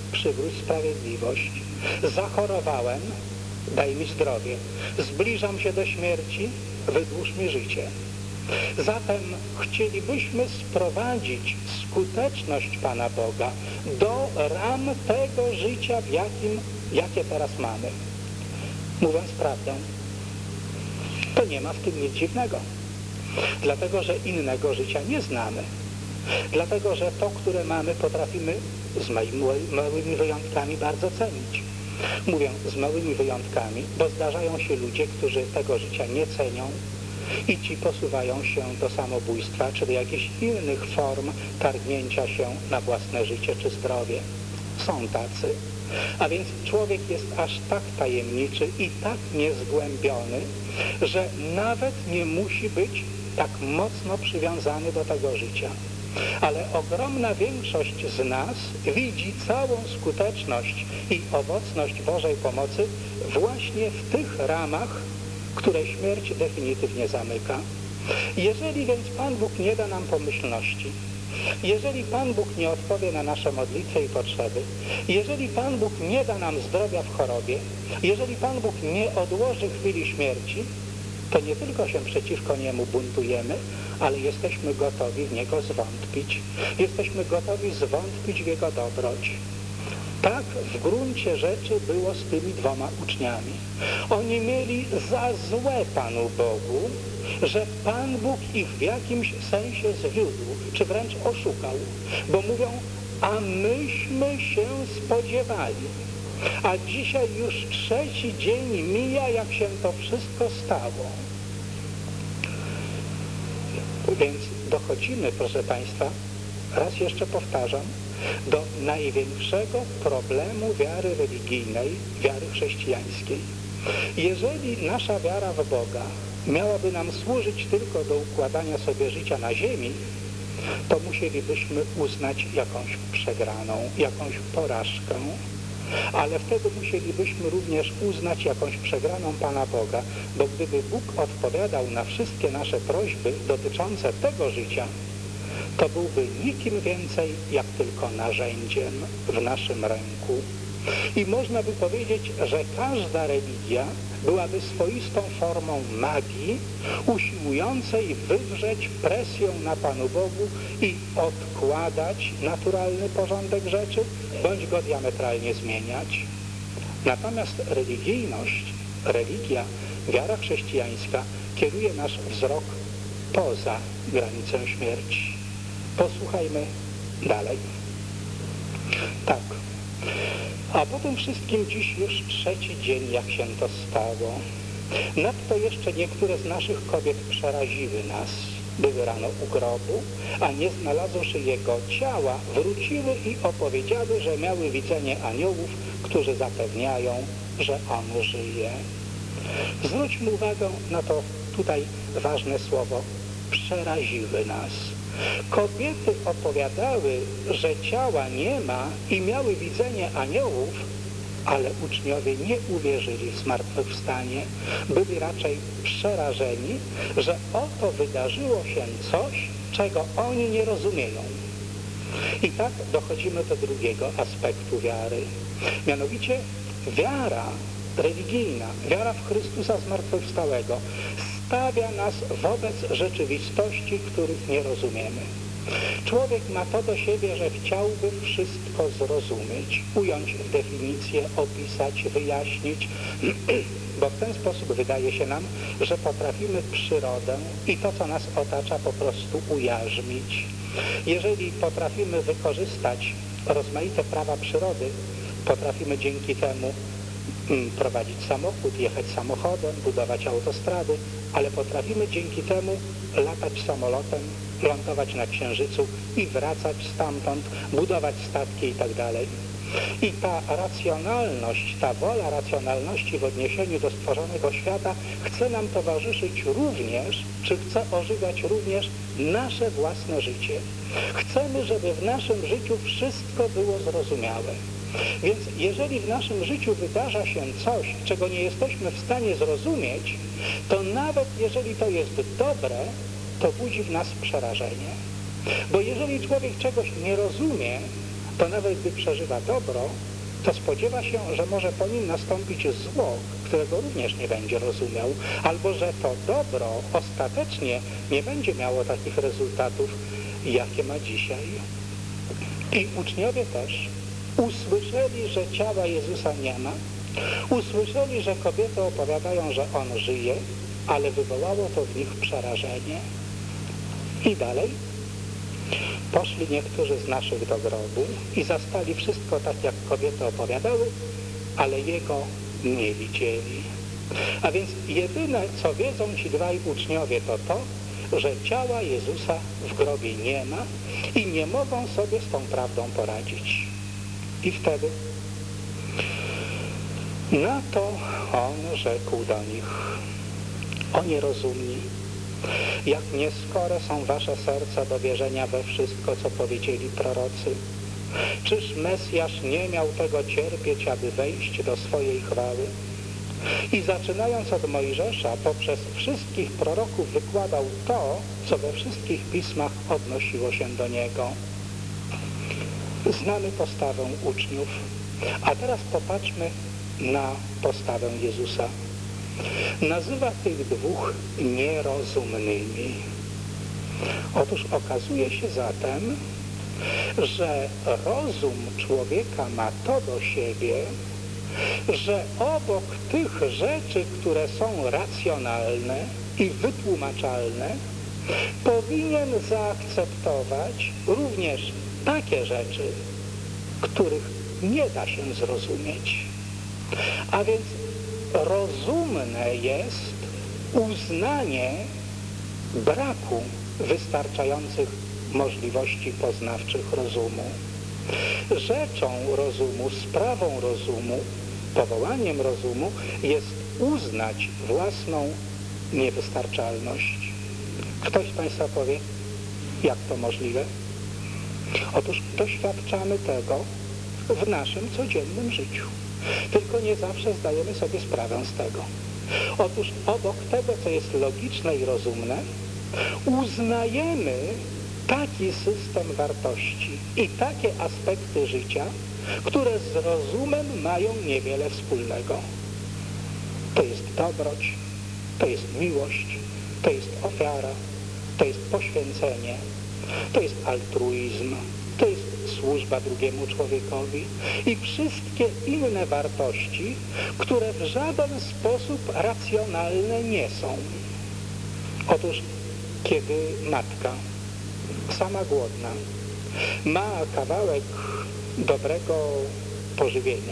przywróć sprawiedliwość. Zachorowałem, daj mi zdrowie. Zbliżam się do śmierci, wydłuż mi życie. Zatem chcielibyśmy sprowadzić skuteczność Pana Boga do ram tego życia, w jakim, jakie teraz mamy. Mówiąc prawdę, to nie ma w tym nic dziwnego. Dlatego, że innego życia nie znamy. Dlatego, że to, które mamy, potrafimy z małymi, małymi wyjątkami bardzo cenić. Mówię z małymi wyjątkami, bo zdarzają się ludzie, którzy tego życia nie cenią i ci posuwają się do samobójstwa, czy do jakichś innych form targnięcia się na własne życie czy zdrowie. Są tacy. A więc człowiek jest aż tak tajemniczy i tak niezgłębiony, że nawet nie musi być tak mocno przywiązany do tego życia. Ale ogromna większość z nas widzi całą skuteczność i owocność Bożej pomocy właśnie w tych ramach, które śmierć definitywnie zamyka. Jeżeli więc Pan Bóg nie da nam pomyślności, jeżeli Pan Bóg nie odpowie na nasze modlitwy i potrzeby, jeżeli Pan Bóg nie da nam zdrowia w chorobie, jeżeli Pan Bóg nie odłoży chwili śmierci, to nie tylko się przeciwko Niemu buntujemy, ale jesteśmy gotowi w Niego zwątpić. Jesteśmy gotowi zwątpić w Jego dobroć. Tak w gruncie rzeczy było z tymi dwoma uczniami. Oni mieli za złe Panu Bogu, że Pan Bóg ich w jakimś sensie zwiódł, czy wręcz oszukał, bo mówią, a myśmy się spodziewali. A dzisiaj już trzeci dzień mija, jak się to wszystko stało. Więc dochodzimy, proszę Państwa, raz jeszcze powtarzam, do największego problemu wiary religijnej, wiary chrześcijańskiej. Jeżeli nasza wiara w Boga miałaby nam służyć tylko do układania sobie życia na ziemi, to musielibyśmy uznać jakąś przegraną, jakąś porażkę, ale wtedy musielibyśmy również uznać jakąś przegraną Pana Boga, bo gdyby Bóg odpowiadał na wszystkie nasze prośby dotyczące tego życia, to byłby nikim więcej jak tylko narzędziem w naszym ręku. I można by powiedzieć, że każda religia byłaby swoistą formą magii, usiłującej wywrzeć presję na Panu Bogu i odkładać naturalny porządek rzeczy, bądź go diametralnie zmieniać. Natomiast religijność, religia, wiara chrześcijańska kieruje nasz wzrok poza granicę śmierci. Posłuchajmy dalej. Tak. A po tym wszystkim dziś już trzeci dzień, jak się to stało. Nadto jeszcze niektóre z naszych kobiet przeraziły nas. Były rano u grobu, a nie znalazłszy jego ciała, wróciły i opowiedziały, że miały widzenie aniołów, którzy zapewniają, że on żyje. Zwróćmy uwagę na to tutaj ważne słowo. Przeraziły nas. Kobiety opowiadały, że ciała nie ma i miały widzenie aniołów, ale uczniowie nie uwierzyli w zmartwychwstanie. Byli raczej przerażeni, że oto wydarzyło się coś, czego oni nie rozumieją. I tak dochodzimy do drugiego aspektu wiary. Mianowicie wiara religijna, wiara w Chrystusa zmartwychwstałego stawia nas wobec rzeczywistości, których nie rozumiemy. Człowiek ma to do siebie, że chciałby wszystko zrozumieć, ująć w definicję, opisać, wyjaśnić, bo w ten sposób wydaje się nam, że potrafimy przyrodę i to, co nas otacza, po prostu ujarzmić. Jeżeli potrafimy wykorzystać rozmaite prawa przyrody, potrafimy dzięki temu prowadzić samochód, jechać samochodem, budować autostrady, ale potrafimy dzięki temu latać samolotem, lądować na Księżycu i wracać stamtąd, budować statki i tak dalej. I ta racjonalność, ta wola racjonalności w odniesieniu do stworzonego świata chce nam towarzyszyć również, czy chce ożywiać również nasze własne życie. Chcemy, żeby w naszym życiu wszystko było zrozumiałe. Więc jeżeli w naszym życiu wydarza się coś, czego nie jesteśmy w stanie zrozumieć, to nawet jeżeli to jest dobre, to budzi w nas przerażenie. Bo jeżeli człowiek czegoś nie rozumie, to nawet gdy przeżywa dobro, to spodziewa się, że może po nim nastąpić zło, którego również nie będzie rozumiał, albo że to dobro ostatecznie nie będzie miało takich rezultatów, jakie ma dzisiaj. I uczniowie też usłyszeli, że ciała Jezusa nie ma, usłyszeli, że kobiety opowiadają, że On żyje, ale wywołało to w nich przerażenie. I dalej poszli niektórzy z naszych do grobu i zastali wszystko tak, jak kobiety opowiadały, ale Jego nie widzieli. A więc jedyne, co wiedzą ci dwaj uczniowie, to to, że ciała Jezusa w grobie nie ma i nie mogą sobie z tą prawdą poradzić. I wtedy na to On rzekł do nich: o nierozumni, jak nieskore są wasze serca do wierzenia we wszystko, co powiedzieli prorocy. Czyż Mesjasz nie miał tego cierpieć, aby wejść do swojej chwały? I zaczynając od Mojżesza, poprzez wszystkich proroków wykładał to, co we wszystkich pismach odnosiło się do Niego. Znamy postawę uczniów, a teraz popatrzmy na postawę Jezusa. Nazywa tych dwóch nierozumnymi. Otóż okazuje się zatem, że rozum człowieka ma to do siebie, że obok tych rzeczy, które są racjonalne i wytłumaczalne, powinien zaakceptować również takie rzeczy, których nie da się zrozumieć. A więc rozumne jest uznanie braku wystarczających możliwości poznawczych rozumu. Rzeczą rozumu, sprawą rozumu, powołaniem rozumu jest uznać własną niewystarczalność. Ktoś z Państwa powie, jak to możliwe? Otóż doświadczamy tego w naszym codziennym życiu. Tylko nie zawsze zdajemy sobie sprawę z tego. Otóż obok tego, co jest logiczne i rozumne, uznajemy taki system wartości i takie aspekty życia, które z rozumem mają niewiele wspólnego. To jest dobroć, to jest miłość, to jest ofiara, to jest poświęcenie, to jest altruizm, to jest służba drugiemu człowiekowi i wszystkie inne wartości, które w żaden sposób racjonalne nie są. Otóż kiedy matka, sama głodna, ma kawałek dobrego pożywienia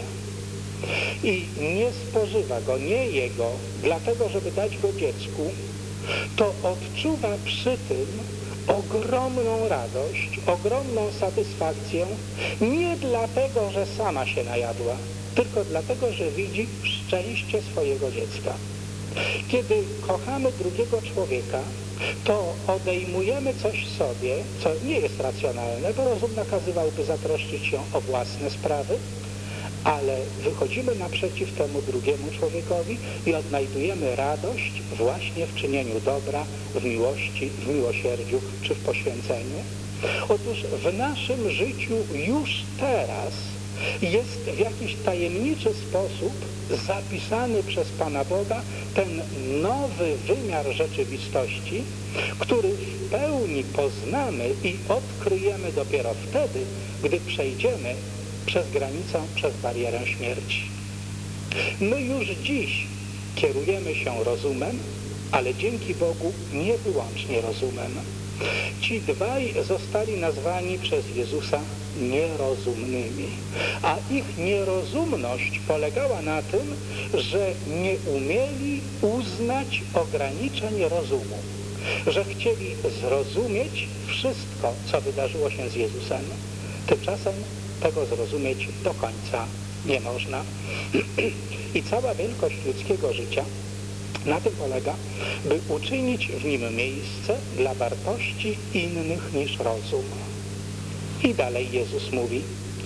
i nie spożywa go, nie je go, dlatego żeby dać go dziecku, to odczuwa przy tym ogromną radość, ogromną satysfakcję, nie dlatego, że sama się najadła, tylko dlatego, że widzi szczęście swojego dziecka. Kiedy kochamy drugiego człowieka, to odejmujemy coś sobie, co nie jest racjonalne, bo rozum nakazywałby zatroszczyć się o własne sprawy, ale wychodzimy naprzeciw temu drugiemu człowiekowi i odnajdujemy radość właśnie w czynieniu dobra, w miłości, w miłosierdziu czy w poświęceniu. Otóż w naszym życiu już teraz jest w jakiś tajemniczy sposób zapisany przez Pana Boga ten nowy wymiar rzeczywistości, który w pełni poznamy i odkryjemy dopiero wtedy, gdy przejdziemy przez granicę, przez barierę śmierci. My już dziś kierujemy się rozumem, ale dzięki Bogu nie wyłącznie rozumem. Ci dwaj zostali nazwani przez Jezusa nierozumnymi, a ich nierozumność polegała na tym, że nie umieli uznać ograniczeń rozumu, że chcieli zrozumieć wszystko, co wydarzyło się z Jezusem. Tymczasem tego zrozumieć do końca nie można. I cała wielkość ludzkiego życia na tym polega, by uczynić w nim miejsce dla wartości innych niż rozum. I dalej Jezus mówi: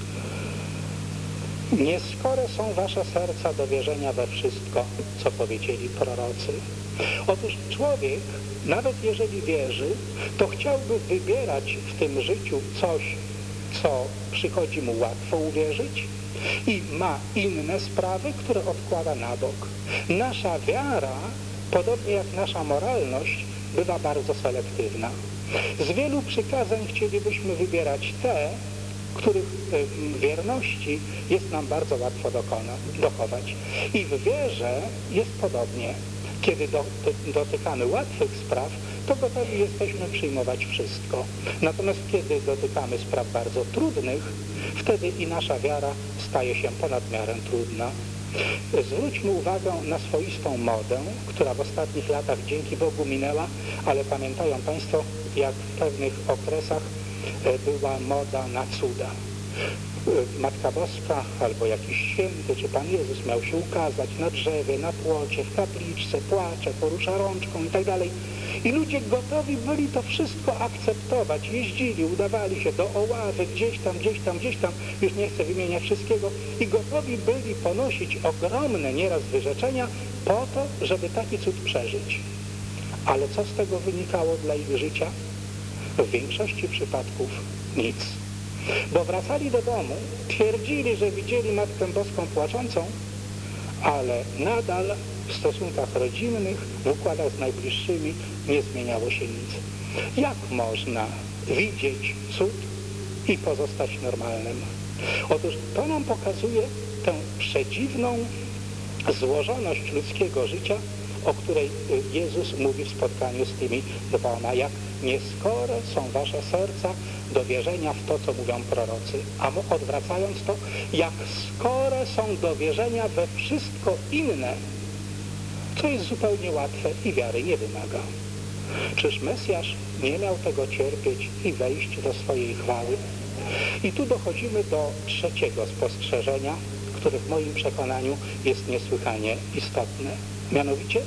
nieskore są wasze serca do wierzenia we wszystko, co powiedzieli prorocy. Otóż człowiek, nawet jeżeli wierzy, to chciałby wybierać w tym życiu coś, co przychodzi mu łatwo uwierzyć, i ma inne sprawy, które odkłada na bok. Nasza wiara, podobnie jak nasza moralność, bywa bardzo selektywna. Z wielu przykazań chcielibyśmy wybierać te, których wierności jest nam bardzo łatwo dokona, dochować. I w wierze jest podobnie. Kiedy do, do, dotykamy łatwych spraw, to gotowi jesteśmy przyjmować wszystko. Natomiast kiedy dotykamy spraw bardzo trudnych, wtedy i nasza wiara staje się ponad miarę trudna. Zwróćmy uwagę na swoistą modę, która w ostatnich latach dzięki Bogu minęła, ale pamiętają Państwo, jak w pewnych okresach była moda na cuda. Matka Boska albo jakiś święty, czy Pan Jezus miał się ukazać na drzewie, na płocie, w kapliczce, płacze, porusza rączką i tak dalej. I ludzie gotowi byli to wszystko akceptować. Jeździli, udawali się do Oławy, gdzieś tam, gdzieś tam, gdzieś tam, już nie chcę wymieniać wszystkiego, i gotowi byli ponosić ogromne nieraz wyrzeczenia po to, żeby taki cud przeżyć. Ale co z tego wynikało dla ich życia? W większości przypadków nic. Bo wracali do domu, twierdzili, że widzieli Matkę Boską płaczącą, ale nadal w stosunkach rodzinnych, w układach z najbliższymi nie zmieniało się nic. Jak można widzieć cud i pozostać normalnym? Otóż to nam pokazuje tę przedziwną złożoność ludzkiego życia, o której Jezus mówi w spotkaniu z tymi dwoma, jak nieskore są wasze serca do wierzenia w to, co mówią prorocy. A odwracając to, jak skore są do wierzenia we wszystko inne, co jest zupełnie łatwe i wiary nie wymaga. Czyż Mesjasz nie miał tego cierpieć i wejść do swojej chwały? I tu dochodzimy do trzeciego spostrzeżenia, które w moim przekonaniu jest niesłychanie istotne. Mianowicie,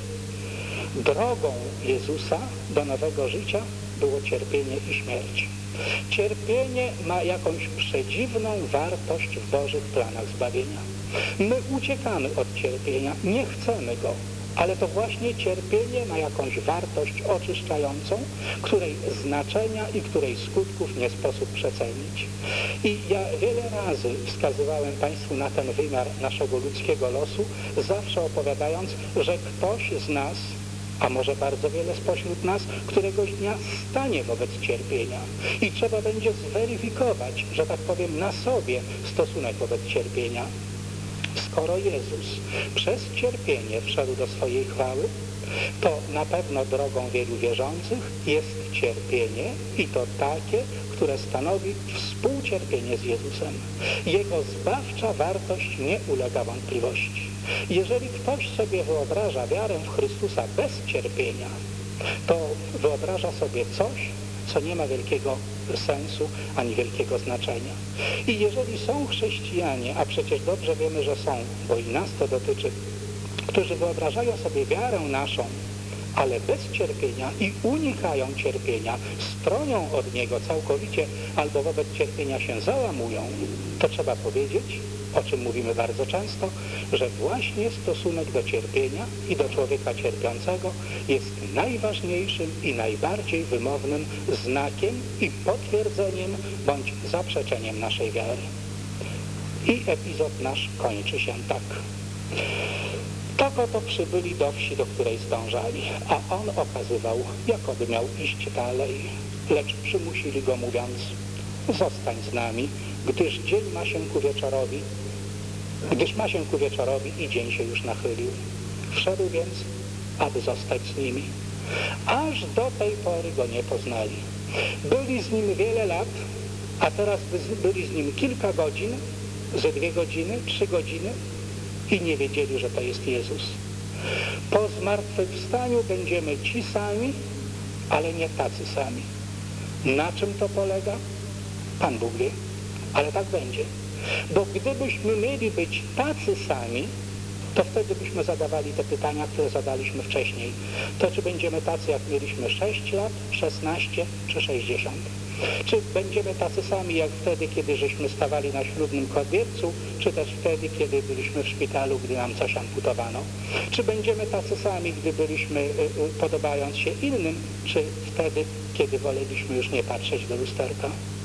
drogą Jezusa do nowego życia było cierpienie i śmierć. Cierpienie ma jakąś przedziwną wartość w Bożych planach zbawienia. My uciekamy od cierpienia, nie chcemy go, ale to właśnie cierpienie ma jakąś wartość oczyszczającą, której znaczenia i której skutków nie sposób przecenić. I ja wiele razy wskazywałem Państwu na ten wymiar naszego ludzkiego losu, zawsze opowiadając, że ktoś z nas, a może bardzo wiele spośród nas, któregoś dnia stanie wobec cierpienia i trzeba będzie zweryfikować, że tak powiem, na sobie stosunek wobec cierpienia. Skoro Jezus przez cierpienie wszedł do swojej chwały, to na pewno drogą wielu wierzących jest cierpienie i to takie, które stanowi współcierpienie z Jezusem. Jego zbawcza wartość nie ulega wątpliwości. Jeżeli ktoś sobie wyobraża wiarę w Chrystusa bez cierpienia, to wyobraża sobie coś, co nie ma wielkiego sensu ani wielkiego znaczenia. I jeżeli są chrześcijanie, a przecież dobrze wiemy, że są, bo i nas to dotyczy, którzy wyobrażają sobie wiarę naszą, ale bez cierpienia i unikają cierpienia, stronią od niego całkowicie albo wobec cierpienia się załamują, to trzeba powiedzieć, o czym mówimy bardzo często, że właśnie stosunek do cierpienia i do człowieka cierpiącego jest najważniejszym i najbardziej wymownym znakiem i potwierdzeniem bądź zaprzeczeniem naszej wiary. I epizod nasz kończy się tak. Tak oto przybyli do wsi, do której zdążali, a on okazywał, jakoby miał iść dalej, lecz przymusili go mówiąc: zostań z nami, gdyż dzień ma się ku wieczorowi, gdyż ma się ku wieczorowi i dzień się już nachylił. Wszedł więc, aby zostać z nimi. Aż do tej pory go nie poznali. Byli z nim wiele lat, a teraz byli z nim kilka godzin, ze dwie godziny, trzy godziny i nie wiedzieli, że to jest Jezus. Po zmartwychwstaniu będziemy ci sami, ale nie tacy sami. Na czym to polega? Pan Bóg wie, ale tak będzie. Bo gdybyśmy mieli być tacy sami, to wtedy byśmy zadawali te pytania, które zadaliśmy wcześniej. To czy będziemy tacy, jak mieliśmy sześć lat, szesnaście czy sześćdziesiąt? Czy będziemy tacy sami, jak wtedy, kiedy żeśmy stawali na ślubnym kobiercu, czy też wtedy, kiedy byliśmy w szpitalu, gdy nam coś amputowano? Czy będziemy tacy sami, gdy byliśmy, y, y, podobając się innym, czy wtedy, kiedy woleliśmy już nie patrzeć do lusterka?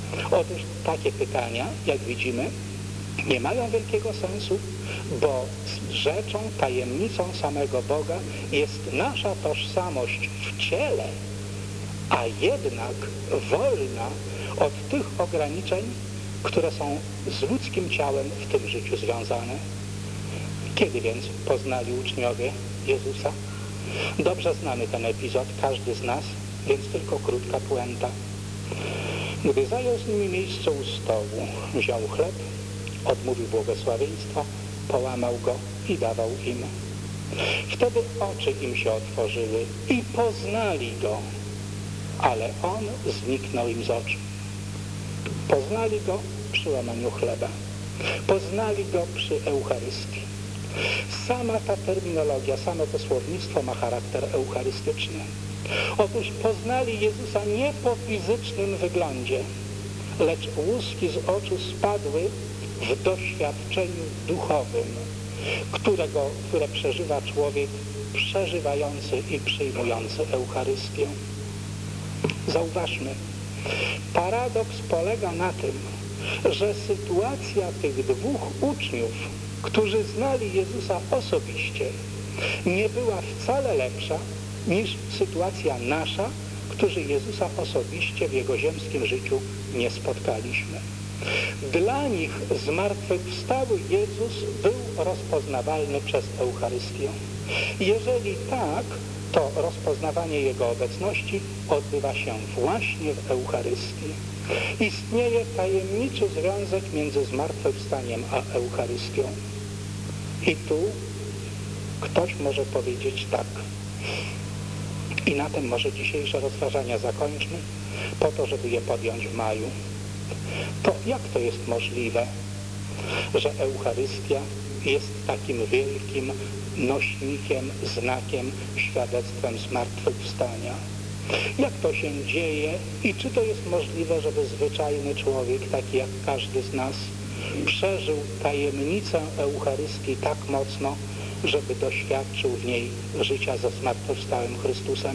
Otóż takie pytania, jak widzimy, nie mają wielkiego sensu, bo rzeczą, tajemnicą samego Boga jest nasza tożsamość w ciele, a jednak wolna od tych ograniczeń, które są z ludzkim ciałem w tym życiu związane. Kiedy więc poznali uczniowie Jezusa? Dobrze znamy ten epizod, każdy z nas, więc tylko krótka puenta. Gdy zajął z nimi miejsce u stołu, wziął chleb, odmówił błogosławieństwa, połamał go i dawał im. Wtedy oczy im się otworzyły i poznali go, ale on zniknął im z oczu. Poznali go przy łamaniu chleba. Poznali go przy Eucharystii. Sama ta terminologia, same to słownictwo ma charakter eucharystyczny. Otóż poznali Jezusa nie po fizycznym wyglądzie, lecz łuski z oczu spadły w doświadczeniu duchowym, którego, które przeżywa człowiek przeżywający i przyjmujący Eucharystię. Zauważmy, paradoks polega na tym, że sytuacja tych dwóch uczniów, którzy znali Jezusa osobiście, nie była wcale lepsza niż sytuacja nasza, którzy Jezusa osobiście w Jego ziemskim życiu nie spotkaliśmy. Dla nich zmartwychwstały Jezus był rozpoznawalny przez Eucharystię. Jeżeli tak, to rozpoznawanie Jego obecności odbywa się właśnie w Eucharystii. Istnieje tajemniczy związek między zmartwychwstaniem a Eucharystią. I tu ktoś może powiedzieć tak. I na tym może dzisiejsze rozważania zakończmy, po to, żeby je podjąć w maju. To jak to jest możliwe, że Eucharystia jest takim wielkim nośnikiem, znakiem, świadectwem zmartwychwstania? Jak to się dzieje i czy to jest możliwe, żeby zwyczajny człowiek, taki jak każdy z nas, przeżył tajemnicę Eucharystii tak mocno, żeby doświadczył w niej życia ze zmartwychwstałym Chrystusem?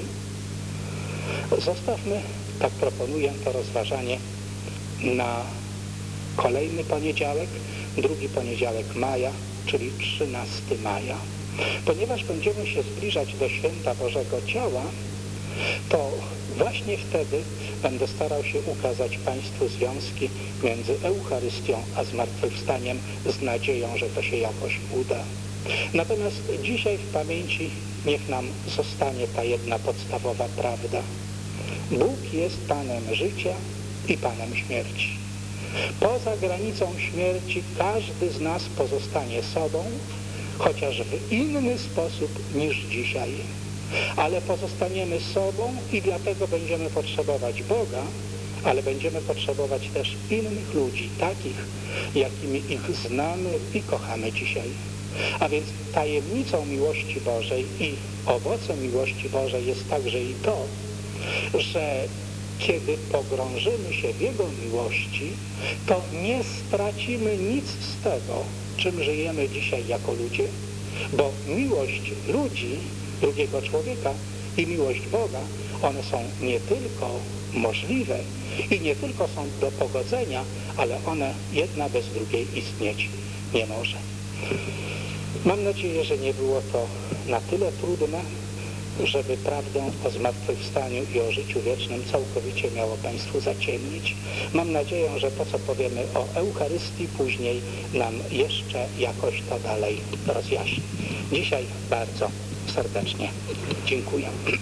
Zostawmy, tak proponuję, to rozważanie na kolejny poniedziałek, drugi poniedziałek maja, czyli trzynastego maja. Ponieważ będziemy się zbliżać do święta Bożego Ciała, to właśnie wtedy będę starał się ukazać Państwu związki między Eucharystią a zmartwychwstaniem z nadzieją, że to się jakoś uda. Natomiast dzisiaj w pamięci niech nam zostanie ta jedna podstawowa prawda. Bóg jest Panem życia i Panem śmierci. Poza granicą śmierci każdy z nas pozostanie sobą, chociaż w inny sposób niż dzisiaj. Ale pozostaniemy sobą i dlatego będziemy potrzebować Boga, ale będziemy potrzebować też innych ludzi, takich, jakimi ich znamy i kochamy dzisiaj. A więc tajemnicą miłości Bożej i owocem miłości Bożej jest także i to, że kiedy pogrążymy się w Jego miłości, to nie stracimy nic z tego, czym żyjemy dzisiaj jako ludzie. Bo miłość ludzi, drugiego człowieka i miłość Boga, one są nie tylko możliwe i nie tylko są do pogodzenia, ale one jedna bez drugiej istnieć nie może. Mam nadzieję, że nie było to na tyle trudne, żeby prawdę o zmartwychwstaniu i o życiu wiecznym całkowicie miało Państwu zaciemnić. Mam nadzieję, że to, co powiemy o Eucharystii później, nam jeszcze jakoś to dalej rozjaśni. Dzisiaj bardzo serdecznie dziękuję.